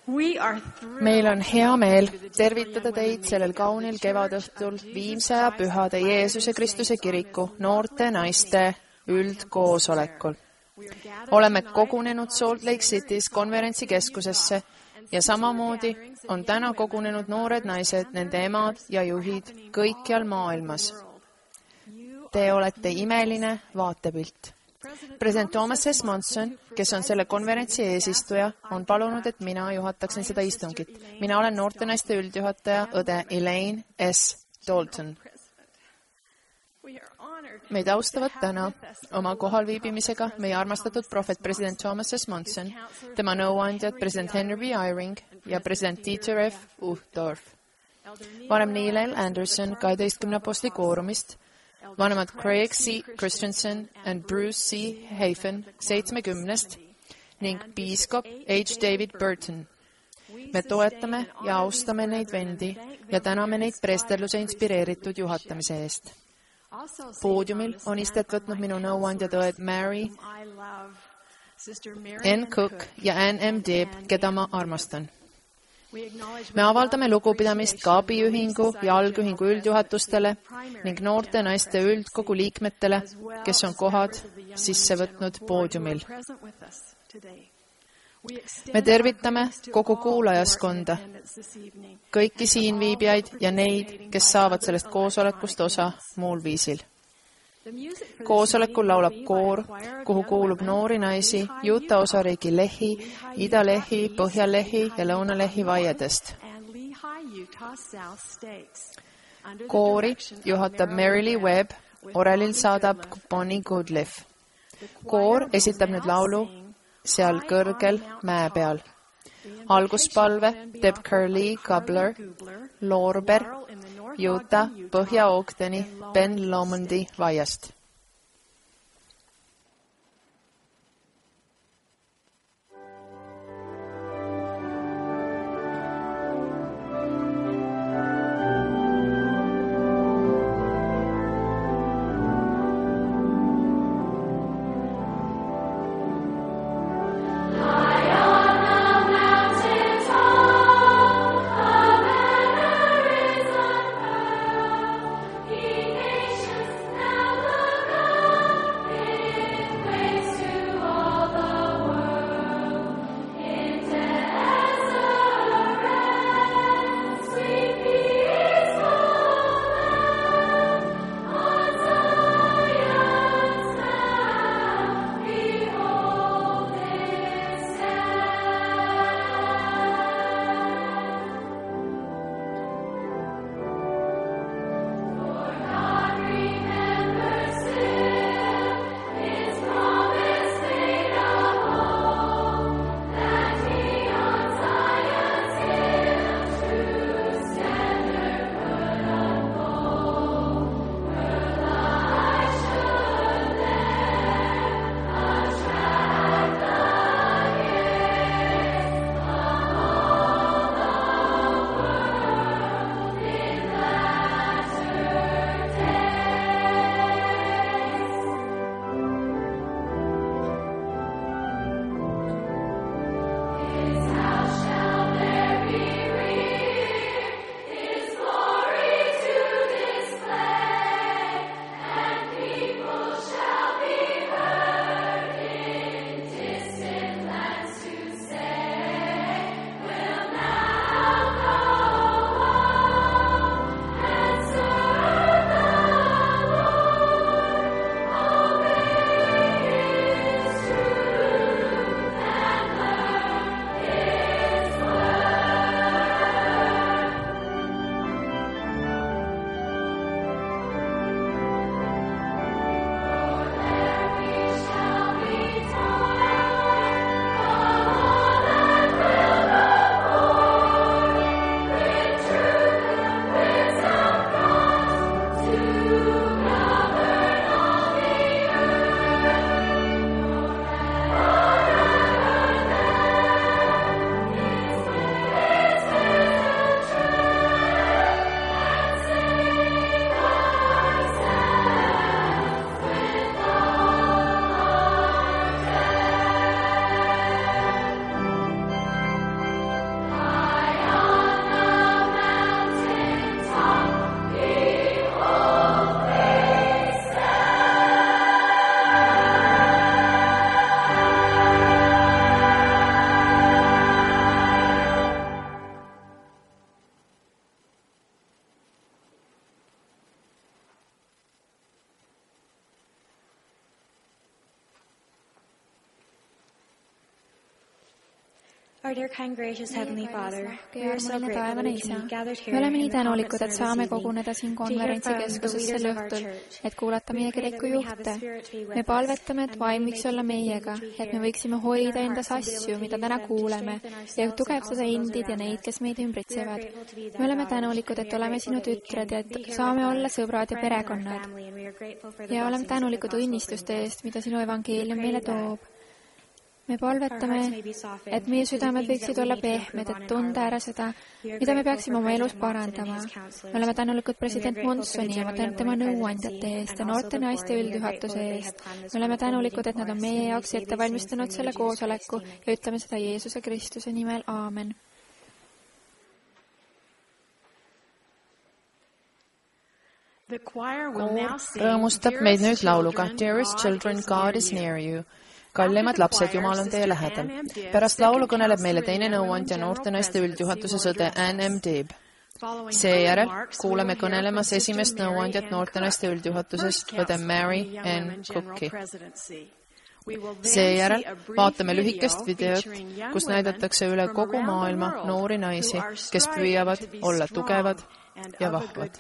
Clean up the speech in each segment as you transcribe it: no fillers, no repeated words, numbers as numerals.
Meil on hea meel tervitada teid sellel kaunil kevadõhtul Viimse Pühade Jeesuse Kristuse kiriku noorte naiste üldkoosolekul. Oleme kogunenud Salt Lake City's konverentsikeskusesse ja samamoodi on täna kogunenud noored naised, nende emad ja juhid kõikjal maailmas. Te olete imeline vaatepilt. President Thomas S. Monson, kes on selle konverentsi eesistuja, on palunud, et mina juhataksin seda istungit. Mina olen noorte naiste üldjuhataja õde Elaine S. Dalton. Meid austavad täna oma kohalviibimisega meie armastatud prohvet president Thomas S. Monson, tema nõuandjad president Henry B. Eyring ja president Dieter F. Uchtdorf. Vanem Neil L. Anderson 12 apostli koorumist, vanemad Craig C. Christensen and Bruce C. Hafen 70 ning piiskop H. David Burton. Me toetame ja austame neid vendi ja täname neid preesterluse inspireeritud juhatamise eest. Poodiumil on istet võtnud minu nõuandjad õed Mary N. Cook ja Ann M. Dibb, keda ma armastan. Me avaldame lugupidamist ka abiühingu ja algühingu üldjuhatustele ning noorte naiste üldkogu liikmetele, kes on kohad sisse võtnud poodiumil. Me tervitame kogu kuulajaskonda, kõiki siinviibijaid ja neid, kes saavad sellest koosolekust osa muul viisil. Koosolekul laulab koor, kuhu kuulub noori naisi Utah osariigi Lehi, Ida-Lehi, Põhja-Lehi ja Lõuna-Lehi vaiedest. Koori juhatab Mary Lee Webb, orelil saadab Bonnie Goodliff. Koor esitab nüüd laulu Seal kõrgel mäe peal. Alguspalve teeb Curly Gabler, Lorber, Utah, Põhja-Ogdeni, Ben Lomondi vaiast. Now Our dear kind gracious heavenly Father, we are so armuline grateful taevane that we isa, can be gathered here me oleme in nii the tänulikud, conference et center saame this evening koguneda siin to hear konverentsikeskuses from the sel leaders of our õhtul, church. et kuulata We meie pray that kiriku we would have the juhte. Spirit to be with Me us, palvetame, et and vaim that we võiks may olla keep the things meiega, which we et me hear võiksime in hoida our endas hearts and be asju, able to mida use täna them to kuuleme, strengthen ja ourselves and tugevdada also those endid ja around neid, us. kes meid We are ümbritsevad. grateful to be Me thy oleme daughters, tänulikud, and et we are oleme grateful sinu that we tütred can ja be et here saame with olla our sõbrad ja friends and our perekonnad. family, and we are grateful for the Ja oleme blessings that the tänulikud gospel õnnistuste brings us. eest, mida sinu evangeelium We meile pray that toob. Me our palvetame, hearts may be softened et meie to the südamed things that võiksid we olla need to improve pehmed, on et in tunda our ära lives. seda, We are mida me grateful peaksime for oma elus President Monson and parandama. his Me counselors. oleme tänulikud And we are president grateful for the Monsoni ja General tema Young Women nõuandjate Presidency eest ja and also noorte the board. naiste And we are üldjuhatuse grateful that they eest. have planned this Me oleme wonderful tänulikud, meeting et nad for on us. meie And we jaoks say ette these things in valmistanud the selle name of Jesus koosoleku Christ. Amen. ja ütleme seda Jeesuse Kristuse nimel. Aamen. Koor rõõmustab meid nüüd lauluga Dearest children, God is near you. Kallimad lapsed, Jumal on teie lähedal. Pärast laulu kõneleb meile teine nõuandja noorte naiste üldjuhatuses õde Ann M. Dibb. Seejärel kuuleme kõnelemas esimest nõuandjat noorte naiste üldjuhatuses õde Mary N. Cooki. Seejärel vaatame lühikest videot, kus näidatakse üle kogu maailma noori naisi, kes püüavad olla tugevad ja vahvad.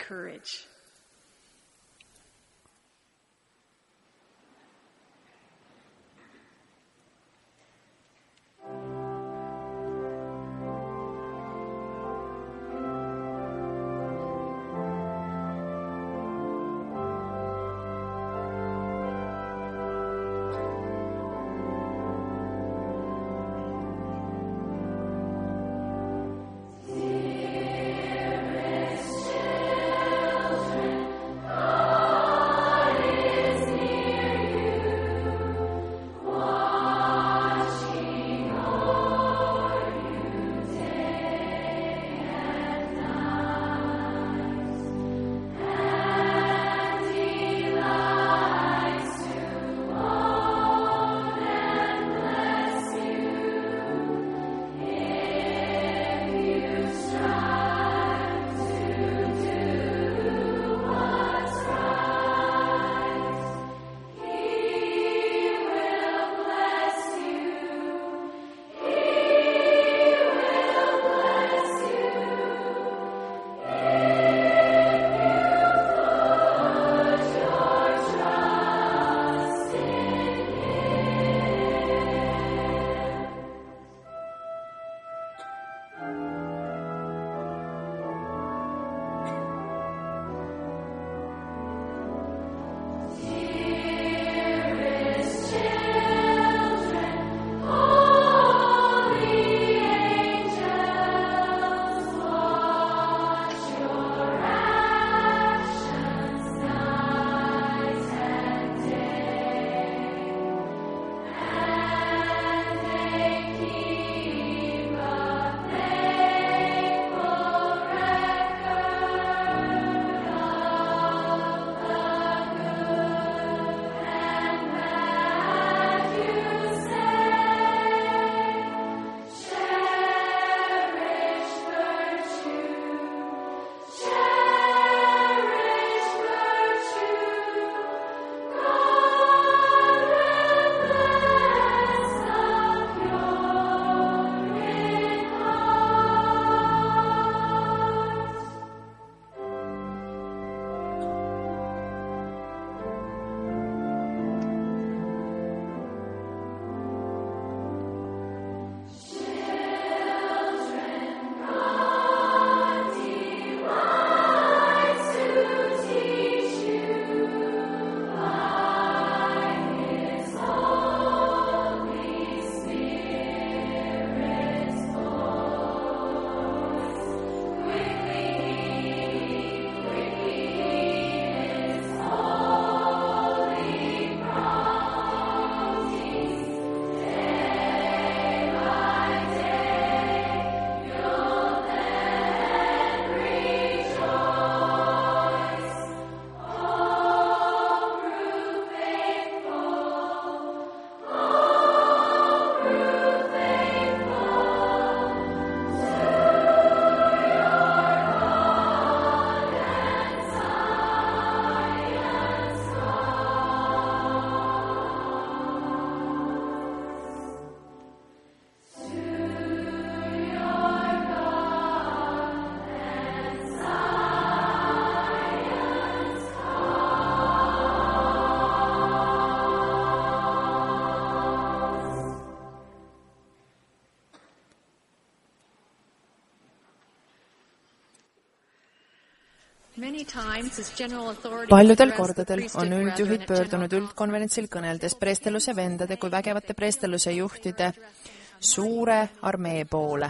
paljudel kordadel on üldjuhid pöördunud üldkonverentsil kõneldes preestelluse vendade kui vägevate preestelluse juhtide suure armee poole.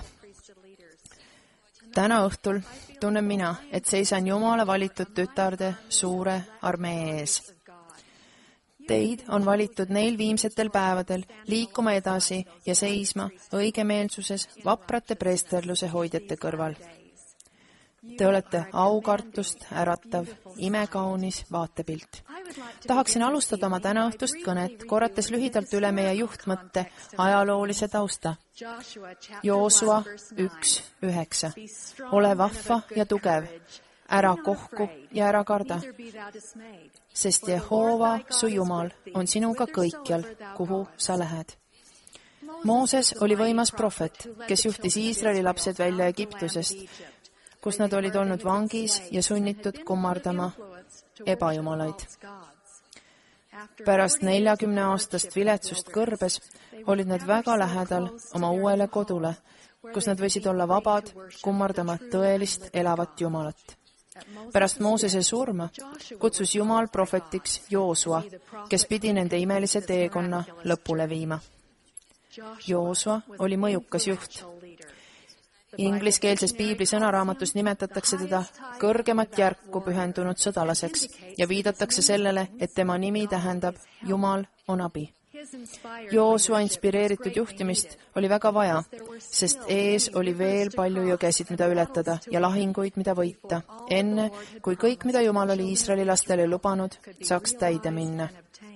Täna õhtul tunnen mina, et seisan Jumala valitud tütarde suure armee ees. Teid on valitud neil viimsetel päevadel liikuma edasi ja seisma õigemeelsuses vaprate preesterluse hoidjate kõrval. Te olete aukartust äratav, imekaunis vaatepilt. Tahaksin alustada oma tänaõhtust kõnet, korrates lühidalt üle meie juhtmõtte ajaloolise tausta. Joosua 1:9. Ole vahva ja tugev, ära kohku ja ära karda, sest Jehova, su Jumal, on sinuga kõikjal, kuhu sa lähed. Mooses oli võimas prohvet, kes juhtis Iisraeli lapsed välja Egiptusest, kus nad olid olnud vangis ja sunnitud kummardama ebajumalaid. Pärast 40-aastast viletsust kõrbes olid nad väga lähedal oma uuele kodule, kus nad võisid olla vabad kummardama tõelist elavat Jumalat. Pärast Moosese surma kutsus Jumal prohvetiks Joosua, kes pidi nende imelise teekonna lõpule viima. Joosua oli mõjukas juht. Ingliskeelses piibli sõnaraamatus nimetatakse teda kõrgemat järku pühendunud sõdalaseks ja viidatakse sellele, et tema nimi tähendab Jumal on abi. Joosua inspireeritud juhtimist oli väga vaja, sest ees oli veel palju jõgesid, mida ületada ja lahinguid, mida võita, enne kui kõik, mida Jumal oli Iisraeli lastele lubanud, saaks täide minna.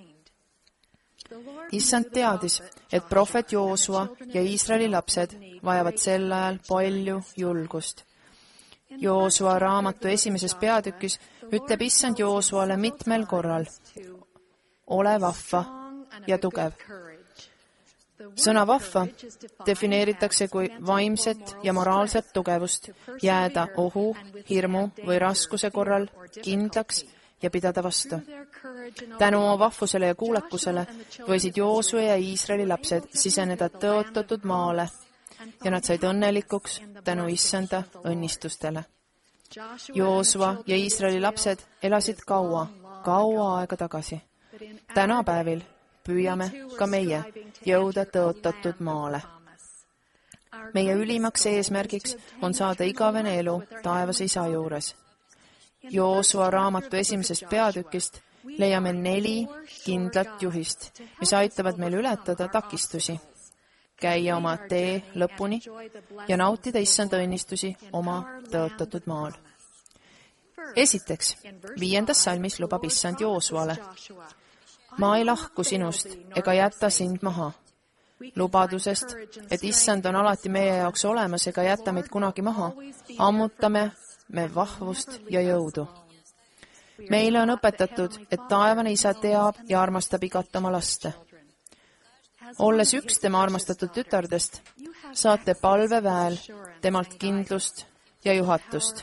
Issand teadis, et prohvet Joosua ja Iisraeli lapsed vajavad sel ajal palju julgust. Joosua raamatu 1. peatükis ütleb Issand Joosuale mitmel korral: ole vahva ja tugev. Sõna vahva defineeritakse kui vaimset ja moraalset tugevust, jääda ohu, hirmu või raskuse korral kindlaks ja pidada vastu. Tänu oma vahvusele ja kuulekusele võisid Joosua ja Iisraeli lapsed siseneda tõotatud maale ja nad said õnnelikuks tänu Issanda õnnistustele. Joosua ja Iisraeli lapsed elasid kaua aega tagasi. Tänapäevil püüame ka meie jõuda tõotatud maale. Meie ülimaks eesmärgiks on saada igavene elu taevas Isa juures. Joosua raamatu 1. peatükist leiame 4 kindlat juhist, mis aitavad meil ületada takistusi, käia oma tee lõpuni ja nautida Issanda õnnistusi oma tõotatud maal. Esiteks, 5. salmis lubab Issand Joosuale: ma ei lahku sinust ega jäta sind maha. Lubadusest, et Issand on alati meie jaoks olemas ega jäta meid kunagi maha, ammutame me vahvust ja jõudu. Meile on õpetatud, et taevane Isa teab ja armastab igat oma laste. Olles üks tema armastatud tütardest, saate palveväel temalt kindlust ja juhatust.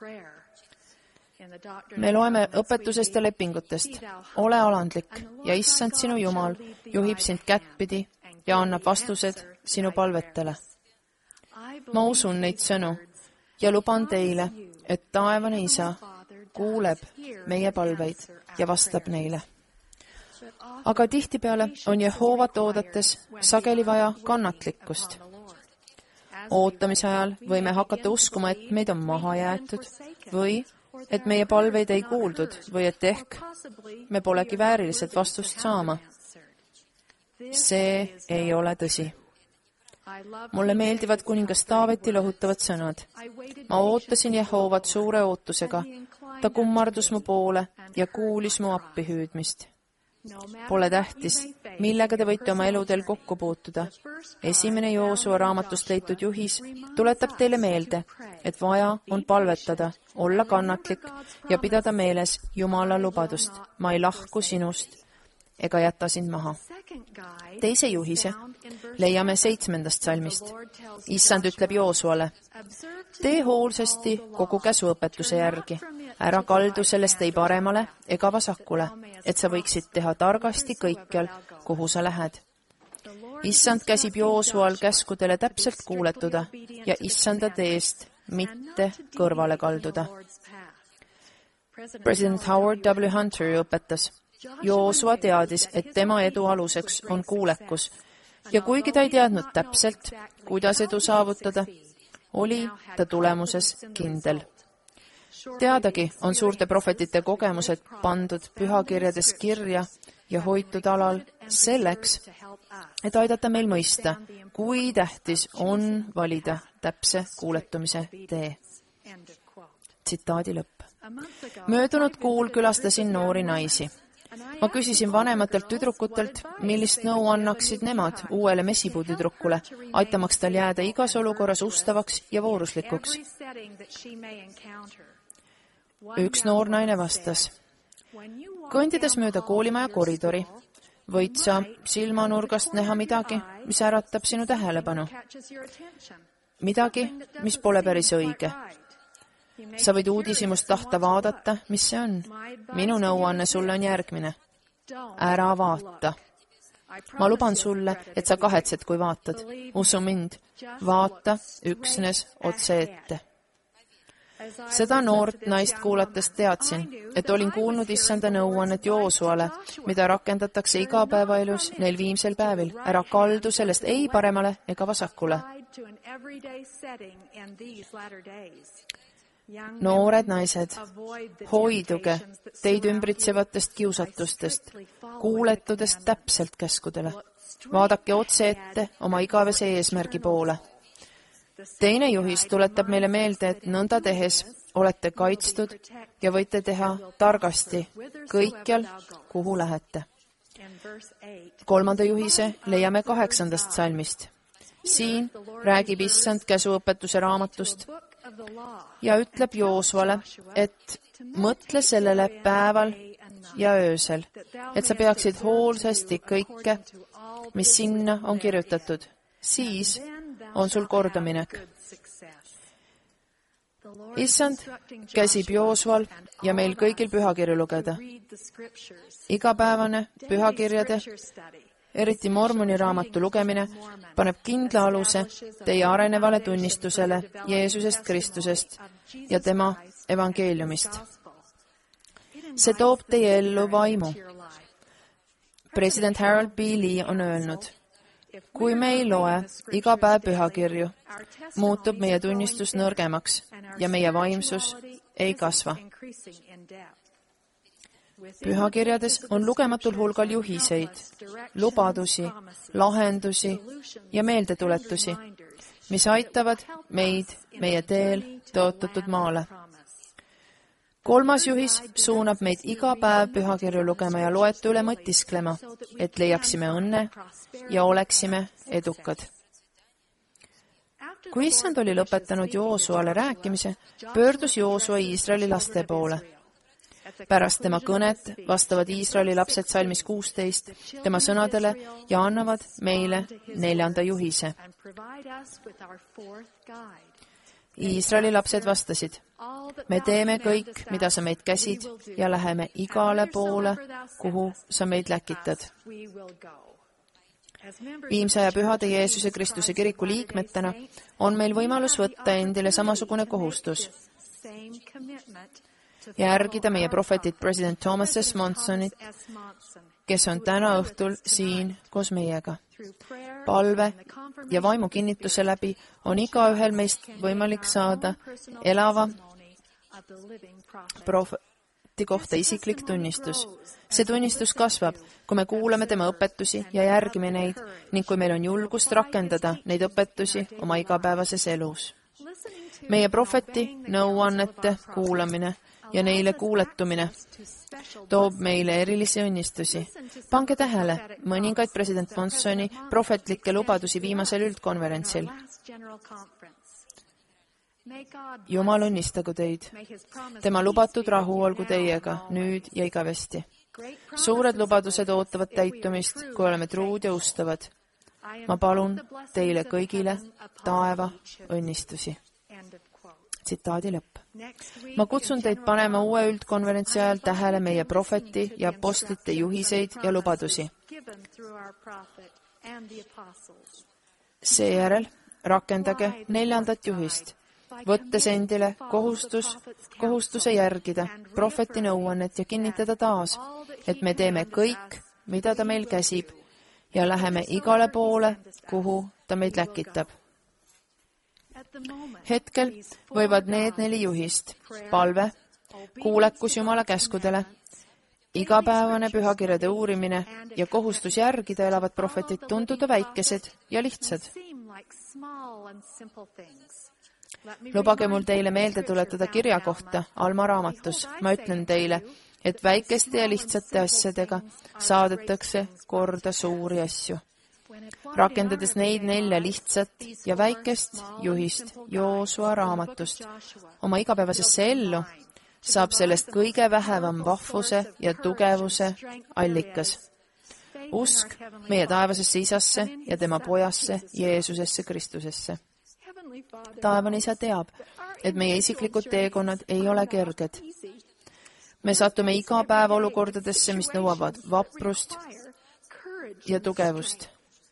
Me loeme õpetusest ja lepingutest: ole alandlik ja Issand sinu Jumal juhib sind kättpidi ja annab vastused sinu palvetele. Ma usun neid sõnu ja luban teile, et taevane Isa kuuleb meie palveid ja vastab neile. Aga tihtipeale on Jehovat oodates sageli vaja kannatlikkust. Ootamise ajal võime hakata uskuma, et meid on maha jäetud või et meie palveid ei kuuldud või et ehk me polegi väärilised vastust saama. See ei ole tõsi. Mulle meeldivad kuningas Taaveti lohutavad sõnad. Ma ootasin Jehovat suure ootusega. Ta kummardus mu poole ja kuulis mu appi hüüdmist. Pole tähtis, millega te võite oma eludel kokku puutuda. 1. Joosua raamatust leitud juhis tuletab teile meelde, et vaja on palvetada, olla kannatlik ja pidada meeles Jumala lubadust. Ma ei lahku sinust ega jäta sind maha. Teise juhise leiame 7. salmist. Issand ütleb Joosuale: tee hoolsasti kogu käsuõpetuse järgi. Ära kaldu sellest ei paremale ega vasakule, et sa võiksid teha targasti kõikjal, kuhu sa lähed. Issand käsib Joosual käskudele täpselt kuuletuda ja Issanda teest mitte kõrvale kalduda. President Howard W. Hunter õpetas. Joosua teadis, et tema edu aluseks on kuulekus ja kuigi ta ei teadnud täpselt, kuidas edu saavutada, oli ta tulemuses kindel. Teadagi on suurte prohvetite kogemused pandud pühakirjades kirja ja hoitud alal selleks, et aidata meil mõista, kui tähtis on valida täpse kuuletumise tee. Tsitaadi lõpp. Möödunud kuul külastasin noori naisi. Ma küsisin vanematelt tüdrukutelt, millist nõu annaksid nemad uuele messipuu tüdrukule, aitamaks tal jääda igas olukorras ustavaks ja vooruslikuks. Üks noor naine vastas. Kõndides mööda koolimaja koridori, võid sa silmanurgast näha midagi, mis äratab sinu tähelepanu. Midagi, mis pole päris õige. Sa võid uudishimust tahta vaadata, mis see on. Minu nõuanne sulle on järgmine. Ära vaata. Ma luban sulle, et sa kahetsed, kui vaatad. Usu mind, vaata üksnes otse ette. Seda noort naist kuulates teadsin, et olin kuulnud issanda nõuannet Joosuale, mida rakendatakse igapäevaelus neil viimsel päevil. Ära kaldu sellest ei paremale ega vasakule. Noored naised, hoiduge teid ümbritsevatest kiusatustest, kuuletudes täpselt käskudele. Vaadake otse ette oma igavese eesmärgi poole. Teine juhis tuletab meile meelde, et nõnda tehes olete kaitstud ja võite teha targasti kõikjal, kuhu lähete. 3. juhise leiame 8. salmist. Siin räägib issand käsuõpetuse raamatust ja ütleb Joosuale, et mõtle sellele päeval ja öösel, et sa peaksid hoolsasti kõike, mis sinna on kirjutatud. Siis on sul kordaminek. Issand käsib Joosual ja meil kõigil pühakirju lugeda. Igapäevane pühakirjade, eriti Mormoni raamatu lugemine, paneb kindla aluse teie arenevale tunnistusele Jeesusest Kristusest ja tema evangeeliumist. See toob teie ellu vaimu. President Harold B. Lee on öelnud, kui me ei loe iga päev pühakirju, muutub meie tunnistus nõrgemaks ja meie vaimsus ei kasva. Pühakirjades on lugematul hulgal juhiseid, lubadusi, lahendusi ja meeldetuletusi, mis aitavad meid meie teel tõotatud maale. 3. juhis suunab meid iga päev pühakirju lugema ja loetu üle mõtisklema, et leiaksime õnne ja oleksime edukad. Kui issand oli lõpetanud Joosuale rääkimise, pöördus Joosua Iisraeli laste poole. Pärast tema kõnet vastavad Iisraeli lapsed salmis 16 tema sõnadele ja annavad meile 4. juhise. Iisraeli lapsed vastasid, me teeme kõik, mida sa meid käsid ja läheme igale poole, kuhu sa meid läkitad. Viimse aja pühade Jeesuse Kristuse kiriku liikmetena on meil võimalus võtta endile samasugune kohustus. Järgida meie prohvetit president Thomas S. Monsonit, kes on täna õhtul siin koos meiega. Palve ja vaimu kinnituse läbi on igaühel meist võimalik saada elava prohveti kohta isiklik tunnistus. See tunnistus kasvab, kui me kuulame tema õpetusi ja järgime neid ning kui meil on julgust rakendada neid õpetusi oma igapäevases elus. Meie prohveti nõuannete kuulamine ja neile kuuletumine toob meile erilisi õnnistusi. Pange tähele mõningaid president Monsoni prohvetlikke lubadusi viimasel üldkonverentsil. Jumal õnnistagu teid. Tema lubatud rahu olgu teiega nüüd ja igavesti. Suured lubadused ootavad täitumist, kui oleme truud ja ustavad. Ma palun teile kõigile taeva õnnistusi. Tsitaadi lõpp. Ma kutsun teid panema uue üldkonverentsi ajal tähele meie prohveti ja apostlite juhiseid ja lubadusi. Seejärel rakendage 4. juhist võttes endile kohustuse järgida prohveti nõuannet ja kinnitada taas, et me teeme kõik, mida ta meil käsib ja läheme igale poole, kuhu ta meid läkitab. Hetkel võivad need 4 juhist, palve, kuulekus Jumala käskudele, igapäevane pühakirjade uurimine ja kohustus järgida elavat prohvetit tunduda väikesed ja lihtsad. Lubage mul teile meelde tuletada kirja kohta Alma raamatus. Ma ütlen teile, et väikeste ja lihtsate asjadega saadetakse korda suuri asju. Rakendades neid 4 lihtsat ja väikest juhist Joosua raamatust oma igapäevasesse ellu, saab sellest kõige vähevam vahvuse ja tugevuse allikas. Usk meie taevasesse isasse ja tema pojasse Jeesusesse Kristusesse. Taevane isa teab, et meie isiklikud teekonnad ei ole kerged. Me satume iga päev olukordadesse, mis nõuavad vaprust ja tugevust.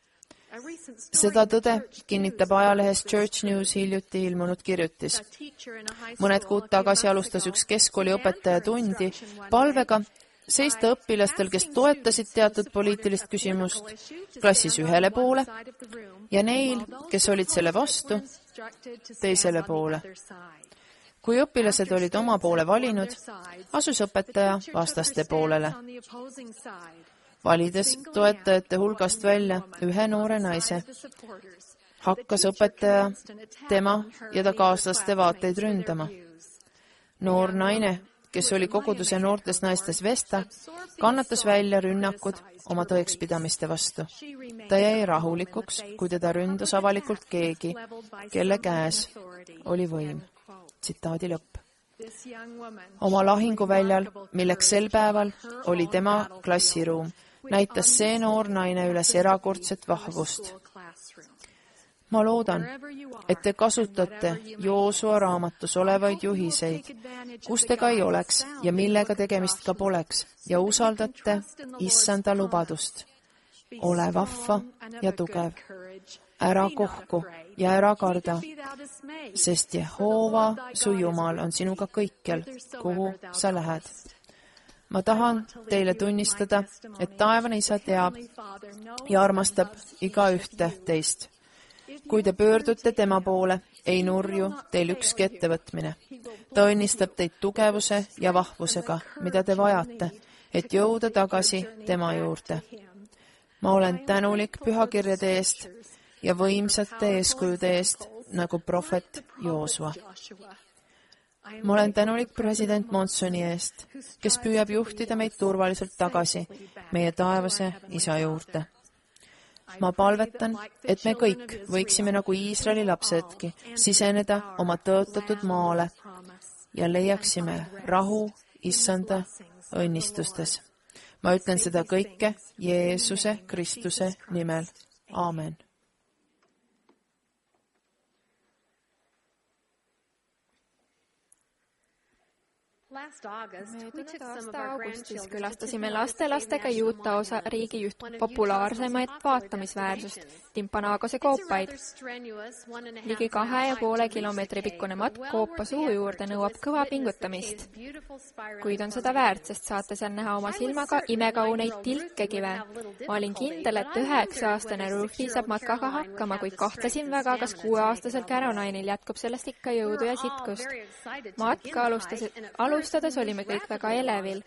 Seda tõde kinnitab ajalehes Church News hiljuti ilmunud kirjutis. Mõned kuud tagasi alustas üks keskkooli õpetaja tundi palvega seista õpilastel, kes toetasid teatud poliitilist küsimust, klassis ühele poole ja neil, kes olid selle vastu, teisele poole. Kui õpilased olid oma poole valinud, asus õpetaja vastaste poolele, valides toetajate hulgast välja ühe noore naise. Hakkas õpetaja tema ja ta kaaslaste vaateid ründama. Noor naine, kes oli koguduse noortes naistes Vesta, kannatas välja rünnakud oma tõekspidamiste vastu. Ta jäi rahulikuks, kui teda ründas avalikult keegi, kelle käes oli võim. Tsitaadi lõpp. Oma lahinguväljal, milleks sel päeval oli tema klassiruum, näitas see noor naine üles erakordset vahvust. Ma loodan, et te kasutate Joosua raamatus olevaid juhiseid, kus te ka ei oleks ja millega tegemist ka poleks, ja usaldate Issanda lubadust. Ole vahva ja tugev, ära kohku ja ära karda, sest Jehova, su Jumal, on sinuga kõikjal, kuhu sa lähed. Ma tahan teile tunnistada, et taevane isa teab ja armastab igaühte teist. Kui te pöördute tema poole, ei nurju teil ükski ettevõtmine. Ta õnnistab teid tugevuse ja vahvusega, mida te vajate, et jõuda tagasi tema juurde. Ma olen tänulik pühakirjade eest ja võimsate eeskujude eest, nagu prohvet Joosua. Ma olen tänulik president Monsoni eest, kes püüab juhtida meid turvaliselt tagasi meie taevase isa juurde. Ma palvetan, et me kõik võiksime nagu Iisraeli lapsedki siseneda oma tõotatud maale ja leiaksime rahu Issanda õnnistustes. Ma ütlen seda kõike Jeesuse Kristuse nimel. Aamen. Möödunud aasta augustis külastasime lastelastega Utah osa riigi üht populaarsemaid vaatamisväärsust, Timpanagose koopaid. Ligi 2,5 kilomeetri pikkune matk koopa suu juurde nõuab kõva pingutamist. Kuid on seda väärt, sest saate seal näha oma silmaga imekauneid tilkekive. Ma olin kindel, et 9-aastane Ruthie saab matkaga hakkama, kuid kahtlesin väga, kas 6-aastasel Caroline'il jätkub sellest ikka jõudu ja sitkust. Matka alustades olime kõik väga elevil.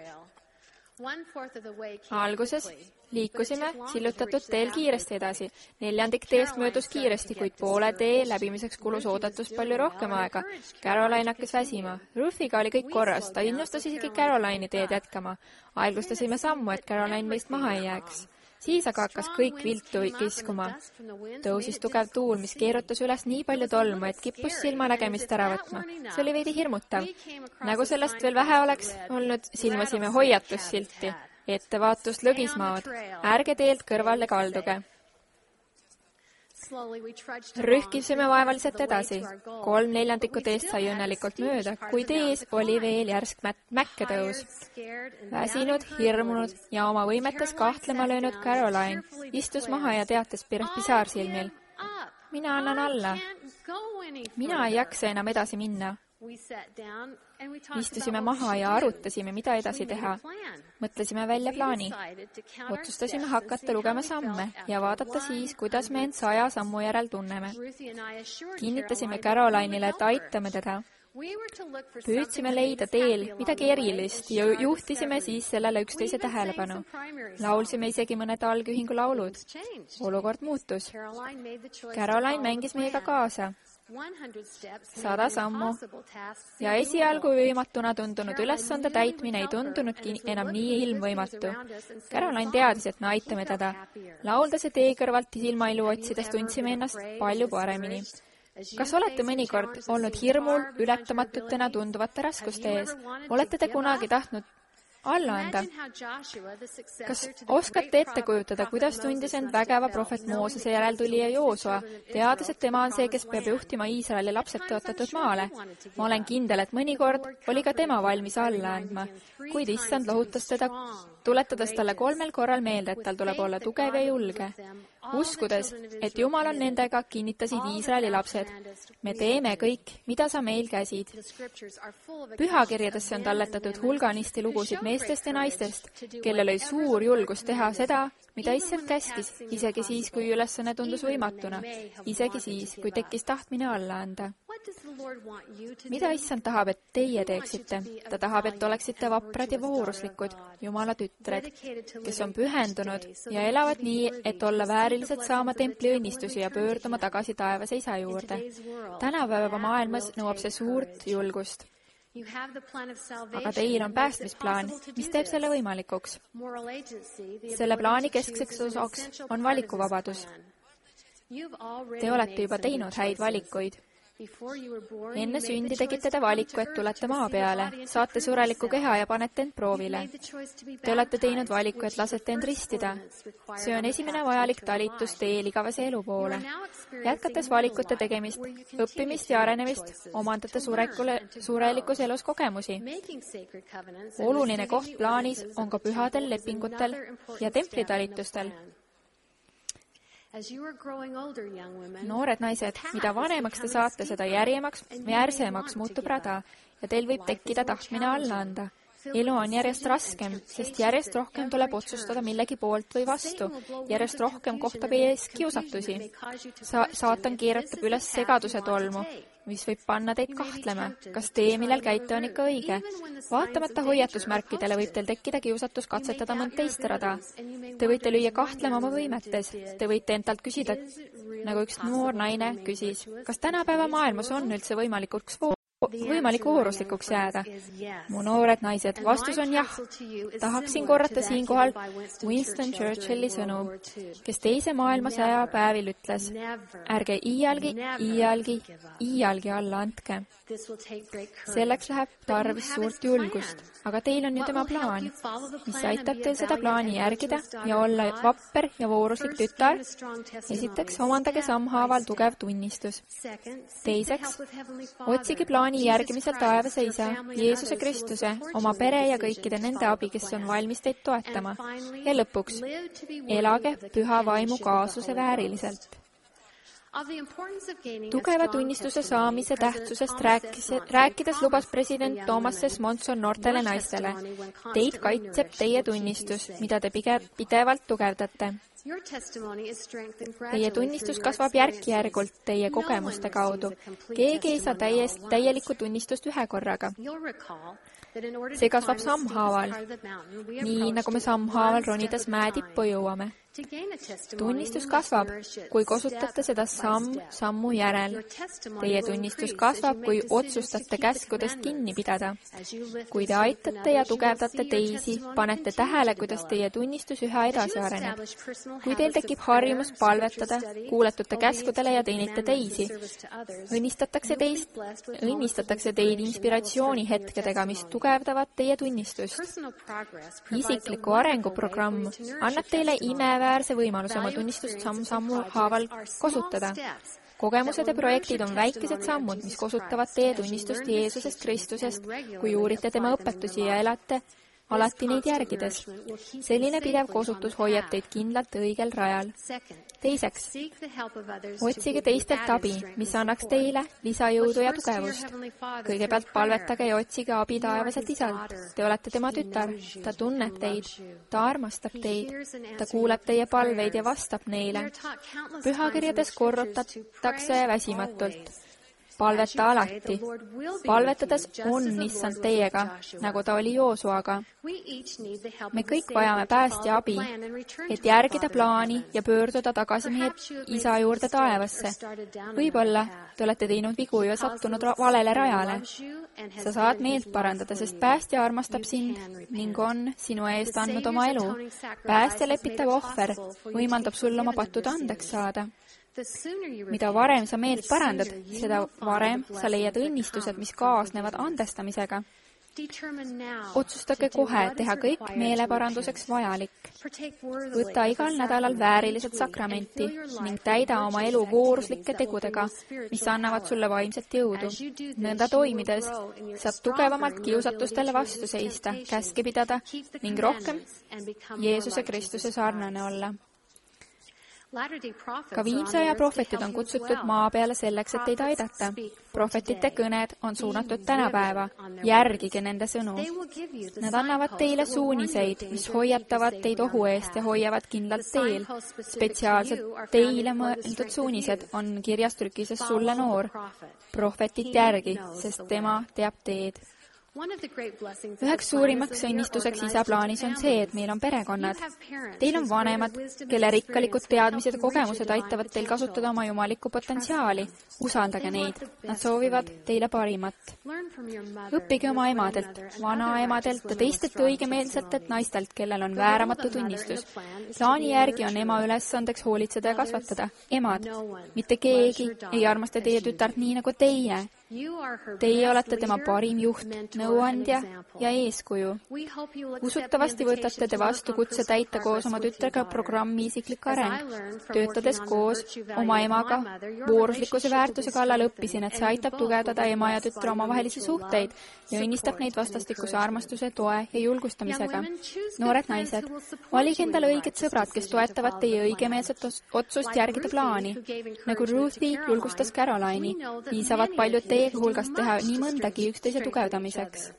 Alguses liikusime sillutatud teel kiiresti edasi. 1/4 teest möödus kiiresti, kuid poole tee läbimiseks kulus oodatust palju rohkem aega. Caroline hakkas väsima. Ruthiga oli kõik korras. Ta innustas isegi Caroline'i teed jätkama. Aeglustasime sammu, et Caroline meist maha ei jääks. Siis aga hakkas kõik viltu kiskuma. Tõusis tugev tuul, mis keerutas üles nii palju tolmu, et kippus silmanägemist ära võtma. See oli veidi hirmutav. Nagu sellest veel vähe oleks olnud, silmasime hoiatussilti. Ettevaatust lõgismaad. Ärge teelt kõrvale kalduge. Rühkisime vaevaliselt edasi. 3/4 teest sai õnnelikult mööda, kuid ees oli veel järsk mäkketõus. Väsinud, hirmunud ja oma võimetes kahtlema löönud Caroline istus maha ja teatas pisarsilmil. Mina annan alla. Mina ei jaksa enam edasi minna. Istusime maha ja arutasime, mida edasi teha. Mõtlesime välja plaani. Otsustasime hakata lugema samme ja vaadata siis, kuidas me end 100 sammu järel tunneme. Kinnitasime Caroline'ile, et aitame teda. Püüdsime leida teel midagi erilist ja juhtisime siis sellele üksteise tähelepanu. Laulsime isegi mõned algühingu laulud. Olukord muutus. Caroline mängis meiega kaasa. 100 sammu. Ja esialgu võimatuna tundunud ülesande täitmine ei tundunudki enam nii ilmvõimatu. Caroline teadis, et me aitame teda. Lauldes ja tee kõrvalt silmailu otsides tundsime ennast palju paremini. Kas olete mõnikord olnud hirmul ületamatutena tunduvate raskuste ees? Olete te kunagi tahtnud alla anda? Kas oskate ette kujutada, kuidas tundis end vägeva prohvet Moosese järeltulija Joosua, teades, et tema on see, kes peab juhtima Iisraeli lapsed tõotatud maale? Ma olen kindel, et mõnikord oli ka tema valmis alla andma, kuid issand lohutas teda, tuletades talle 3 korral meelde, et tal tuleb olla tugev ja julge. Uskudes, et Jumal on nendega, kinnitasid Iisraeli lapsed. Me teeme kõik, mida sa meil käsid. Pühakirjadesse on talletatud hulganisti lugusid meestest ja naistest, kellel oli suur julgus teha seda, mida issand käskis, isegi siis, kui ülesanne tundus võimatuna, isegi siis, kui tekkis tahtmine alla anda. Mida issand tahab, et teie teeksite? Ta tahab, et oleksite vaprad ja vooruslikud, Jumala tütred, kes on pühendunud ja elavad nii, et olla väärilised saama templi õnnistusi ja pöörduma tagasi taevase isa juurde. Tänapäeva maailmas nõuab see suurt julgust. Aga teil on päästmisplaan, mis teeb selle võimalikuks. Selle plaani keskseks osaks on valikuvabadus. Te olete juba teinud häid valikuid. Enne sündi tegite te valiku, et tulete maa peale, saate sureliku keha ja panete end proovile. Te olete teinud valiku, et lasete end ristida. See on esimene vajalik talitus teel igavese elu poole. Jätkates valikute tegemist, õppimist ja arenemist, omandate surelikus elus kogemusi. Oluline koht plaanis on ka pühadel lepingutel ja templitalitustel. Noored naised, mida vanemaks te saate, seda järsemaks muutub rada ja teil võib tekkida tahtmine alla anda. Elu on järjest raskem, sest järjest rohkem tuleb otsustada millegi poolt või vastu. Järjest rohkem kohtab ees kiusatusi. Saatan keeratab üles segaduse tolmu, mis võib panna teid kahtlema, kas tee, millel käite, on ikka õige. Vaatamata hoiatusmärkidele võib teil tekkida kiusatus katsetada mõnd teist rada. Te võite lüüa kahtlema oma võimetes. Te võite endalt küsida, nagu üks noor naine küsis, kas tänapäeva maailmas on üldse võimalik vooruslikuks jääda? Mu noored naised, vastus on jah. Tahaksin korrata siinkohal Winston Churchilli sõnu, kes teise maailmasõja päevil ütles, ärge iialgi alla andke. Selleks läheb tarvis suurt julgust, aga teil on ju tema plaan, mis aitab teil seda plaani järgida ja olla vapper ja vooruslik tütar. Esiteks, omandage sammhaaval tugev tunnistus. Teiseks, otsige plaani järgimisel taevase isa, Jeesuse Kristuse, oma pere ja kõikide nende abi, kes on valmis teid toetama. Ja lõpuks, elage püha vaimu kaasuse vääriliselt. Tugeva tunnistuse saamise tähtsusest rääkides lubas president Thomas S. Monson noortele naistele. Teid kaitseb teie tunnistus, mida te pidevalt tugevdate. Teie tunnistus kasvab järk-järgult teie kogemuste kaudu. Keegi ei saa täielikku tunnistust ühe korraga. See kasvab sammhaaval, nii nagu me sammhaaval ronides mäe tippu jõuame. Tunnistus kasvab, kui kasutate seda sammu järel. Teie tunnistus kasvab, kui otsustate käskudest kinni pidada. Kui te aitate ja tugevdate teisi, panete tähele, kuidas teie tunnistus üha edasi areneb. Kui teil tekib harjumus palvetada, kuuletute käskudele ja teenite teisi. Õnnistatakse teid inspiratsioonihetkedega, mis tugevdavad teie tunnistust. Isikliku arenguprogramm annab teile imeväärse võimaluse oma tunnistust sammu haaval kasutada. Kogemused ja projektid on väikesed sammud, mis kasutavad teie tunnistust Jeesusest Kristusest, kui uurite tema õpetusi ja elate alati neid järgides. Selline pidev kosutus hoiab teid kindlalt õigel rajal. Teiseks, otsige teistelt abi, mis annaks teile lisajõudu ja tugevust. Kõigepealt palvetage ja otsige abi taevaselt isalt. Te olete tema tütar, ta tunneb teid, ta armastab teid, ta kuuleb teie palveid ja vastab neile. Pühakirjades korrutatakse väsimatult. Palveta alati. Palvetades on issand teiega, nagu ta oli Joosuaga. Me kõik vajame päästja abi, et järgida plaani ja pöörduda tagasi meie isa juurde taevasse. Võib-olla te olete teinud vigu ja sattunud valele rajale. Sa saad meelt parandada, sest päästja armastab sind ning on sinu eest andnud oma elu. Päästja lepitav ohver võimaldab sul oma pattud andeks saada. Mida varem sa meelt parandad, seda varem sa leiad õnnistused, mis kaasnevad andestamisega. Otsustage kohe teha kõik meeleparanduseks vajalik. Võta igal nädalal vääriliselt sakramenti ning täida oma elu vooruslike tegudega, mis annavad sulle vaimset jõudu. Nõnda toimides saad tugevamalt kiusatustele vastu seista, käske pidada ning rohkem Jeesuse Kristuse sarnane olla. Ka viimse aja prohvetid on kutsutud maa peale selleks, et teid aidata. Prohvetite kõned on suunatud tänapäeva. Järgige nende sõnu. Nad annavad teile suuniseid, mis hoiatavad teid ohu eest ja hoiavad kindlalt teel. Spetsiaalselt teile mõeldud suunised on kirjas trükises Sulle noor. Prohvetit järgi, sest tema teab teed. Üheks suurimaks õnnistuseks isa plaanis on see, et meil on perekonnad. Teil on vanemad, kelle rikkalikud teadmised ja kogemused aitavad teil kasutada oma jumalikku potentsiaali. Usaldage neid. Nad soovivad teile parimat. Õppige oma emadelt, vanaemadelt ja teistelt õigemeelsetelt naistelt, kellel on vääramatu tunnistus. Plaani järgi on ema ülesandeks hoolitseda ja kasvatada. Emad, mitte keegi ei armasta teie tütart nii nagu teie. Teie olete tema parim juht, nõuandja ja eeskuju. Usutavasti võtate te vastu kutse täita koos oma tütrega programmi isiklik areng. Töötades koos oma emaga vooruslikkuse väärtuse kallal õppisin, et see aitab tugevdada ema ja tütre omavahelisi suhteid ja õnnistab neid vastastikuse armastuse, toe ja julgustamisega. Noored naised, valige endale õiged sõbrad, kes toetavad teie õigemeelset otsust järgida plaani. Nagu Ruthie julgustas Caroline'i, piisavad paljud teiega hulgast teha nii mõndagi üksteise tugevdamiseks.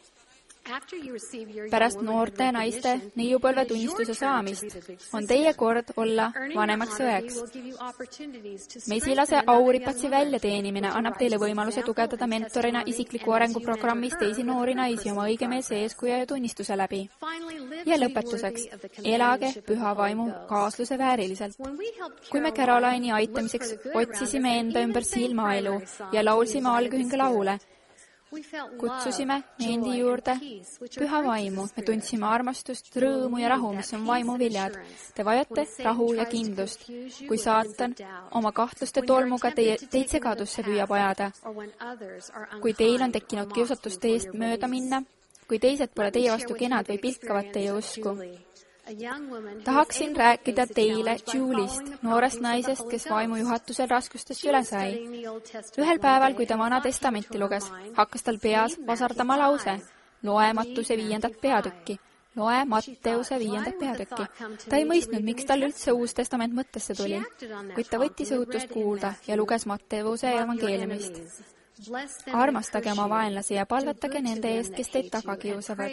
Pärast noorte naiste neiupõlve tunnistuse saamist on teie kord olla vanemaks õeks. Mesilase Auripatsi väljateenimine annab teile võimaluse tugevdada mentorina isikliku arenguprogrammis teisi noori naisi oma õigemeelse eeskuja ja tunnistuse läbi. Ja lõpetuseks, elage püha vaimu kaasluse vääriliselt. Kui me Caroline'i aitamiseks otsisime enda ümber silmaelu ja laulsime algühinga laule, kutsusime endi juurde püha vaimu. Me tundsime armastust, rõõmu ja rahu, mis on vaimu viljad. Te vajate rahu ja kindlust. Kui saatan oma kahtluste tolmuga teid segadusse püüab ajada, kui teil on tekkinud kiusatus teist mööda minna, kui teised pole teie vastu kenad või pilkavad teie usku. Tahaksin rääkida teile Julist, noorest naisest, kes vaimujuhatusel raskustest üle sai. Ühel päeval, kui ta Vana Testamenti luges, hakkas tal peas vasardama lause, loe Matteuse 5. peatükki. Loe Matteuse 5. peatükki. Ta ei mõistnud, miks tal üldse Uus Testament mõttesse tuli, kuid ta võttis õhutust kuulda ja luges Matteuse evangeeliumist. Armastage oma vaenlasi ja palvetage nende eest, kes teid taga kiusavad.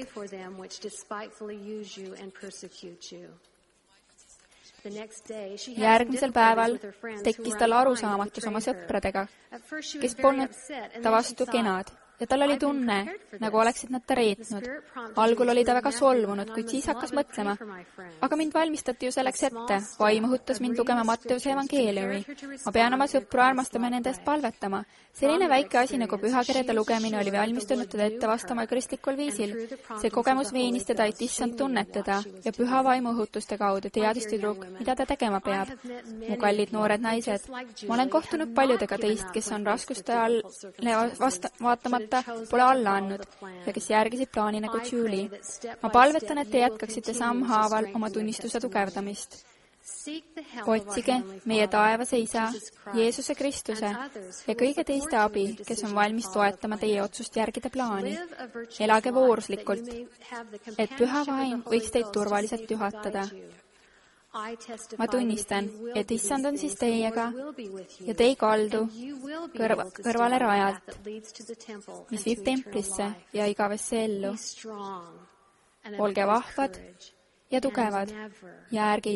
Järgmisel päeval tekkis tal arusaamatus oma sõpradega, kes polnud ta vastu kenad. Ja tal oli tunne, nagu oleksid nad ta reetnud. Algul oli ta väga solvunud, kuid siis hakkas mõtlema. Aga mind valmistati ju selleks ette. Vaim õhutas mind lugema Matteuse evangeeliumi. Ma pean oma sõpru armastama ja nende eest palvetama. Selline väike asi nagu pühakirjade lugemine oli valmistunud teda ette vastama kristlikul viisil. See kogemus veenis teda, et issand tunnetada ja püha vaimu õhutuste kaudu teadis tüdruk, mida ta tegema peab. Mu kallid noored naised, ma olen kohtunud paljudega teist, kes on raskuste all vaatamata pole alla andnud ja kes järgisid plaani nagu Julie. Ma palvetan, et te jätkaksite sammhaaval oma tunnistuse tugevdamist. Otsige meie taevase Isa, Jeesuse Kristuse ja kõige teiste abi, kes on valmis toetama teie otsust järgida plaani. Elage vooruslikult, et püha vaim võiks teid turvaliselt juhatada. Ma tunnistan, et Issand on siis teiega ja te ei kaldu kõrvale rajalt, mis viib templisse ja igavesse ellu. Olge vahvad ja tugevad ja ärge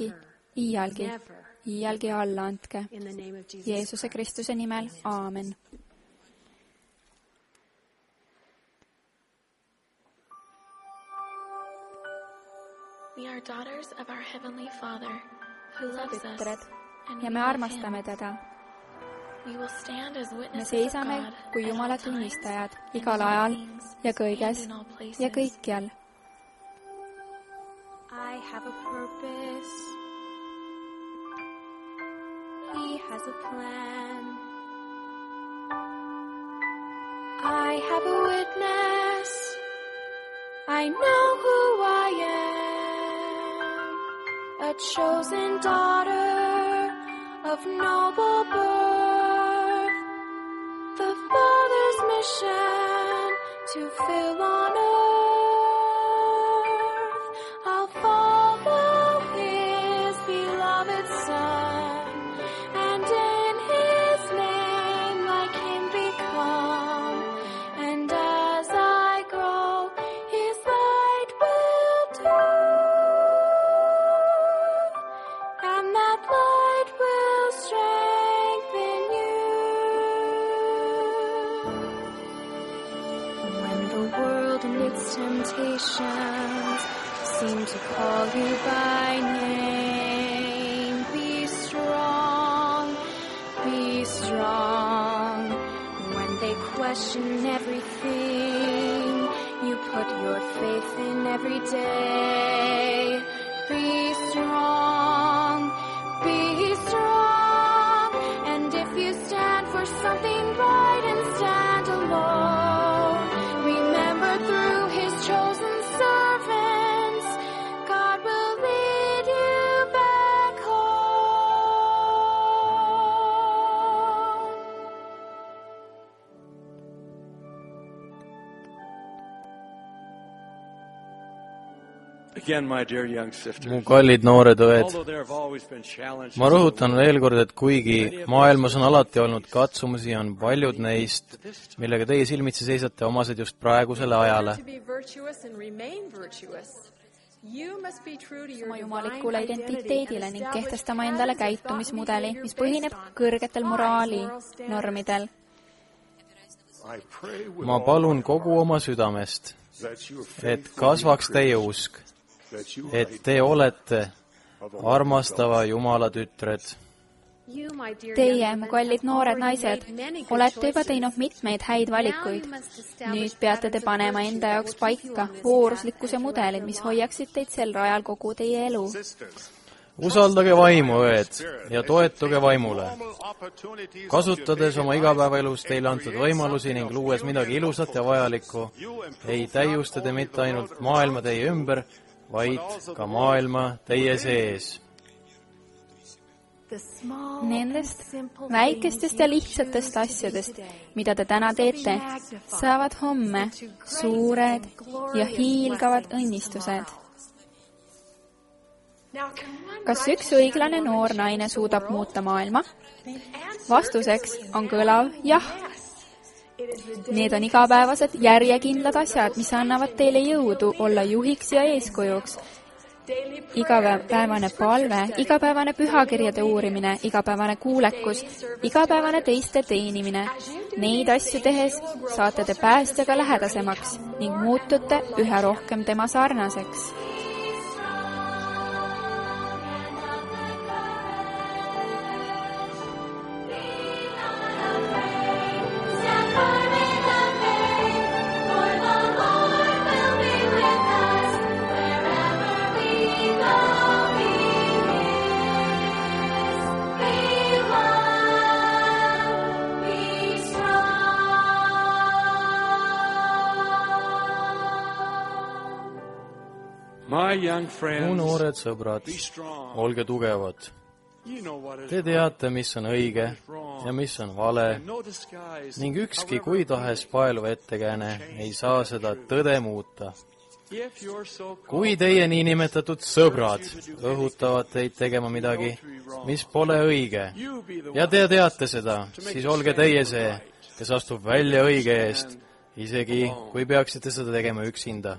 iialgi alla andke. Jeesuse Kristuse nimel, aamen. We are daughters of our Heavenly Father, who loves us, ja me armastame teda. Me seisame kui Jumala tunnistajad igal ajal ja kõiges ja kõikjal. I have a purpose. He has a plan. I have a witness. I know who I am. A chosen daughter of noble birth. The Father's mission to fill on earth. I'll follow His beloved Son, and in His name like Him become. And as I grow, His light will do, and that light will strengthen you. When the world and its temptations seem to call you by name, be strong, be strong. When they question everything, you put your faith in every day. Be strong, be strong. And if you stand for something right and stand alone, remember through His chosen servants, God will lead you back home. Again, my dear young sisters, mu kallid noored õed, although there have always been challenges, ma rõhutan veel kord, et kuigi maailmas on alati olnud katsumusi, on paljud neist, millega teie silmitsi seisate, omased just praegusele ajale. Oma jumalikule identiteedile ning kehtestama endale käitumismudeli, mis põhineb kõrgetel moraali normidel. Ma palun kogu oma südamest, et kasvaks teie usk, et te olete armastava Jumala tütred. Teie, mu kallid noored naised, olete juba teinud mitmeid häid valikuid. Nüüd peate te panema enda jaoks paika vooruslikkuse mudelid, mis hoiaksid teid sel rajal kogu teie elu. Usaldage vaimu, õed, ja toetuge vaimule. Kasutades oma igapäevaelus teile antud võimalusi ning luues midagi ilusat ja vajalikku, ei täiusta te mitte ainult maailma teie ümber, vaid ka maailma teie sees. Nendest väikestest ja lihtsatest asjadest, mida te täna teete, saavad homme suured ja hiilgavad õnnistused. Kas üks õiglane noor naine suudab muuta maailma? Vastuseks on kõlav jah. Need on igapäevased järjekindlad asjad, mis annavad teile jõudu olla juhiks ja eeskujuks. Igapäevane palve, igapäevane pühakirjade uurimine, igapäevane kuulekus, igapäevane teiste teenimine. Neid asju tehes saate te päästjaga lähedasemaks ning muutute üha rohkem tema sarnaseks. My young mu friends, noored sõbrad, be strong. olge tugevad. You know what is Te teate, mis on õige ja mis on vale no disguise. ning ükski kui tahes paeluv ettekääne ei saa seda tõde muuta. If you're so Kui teie niinimetatud sõbrad õhutavad teid tegema midagi, mis pole õige, you be the ja te teate seda, siis olge teie see, kes astub välja õige eest, isegi kui peaksite seda tegema üksinda.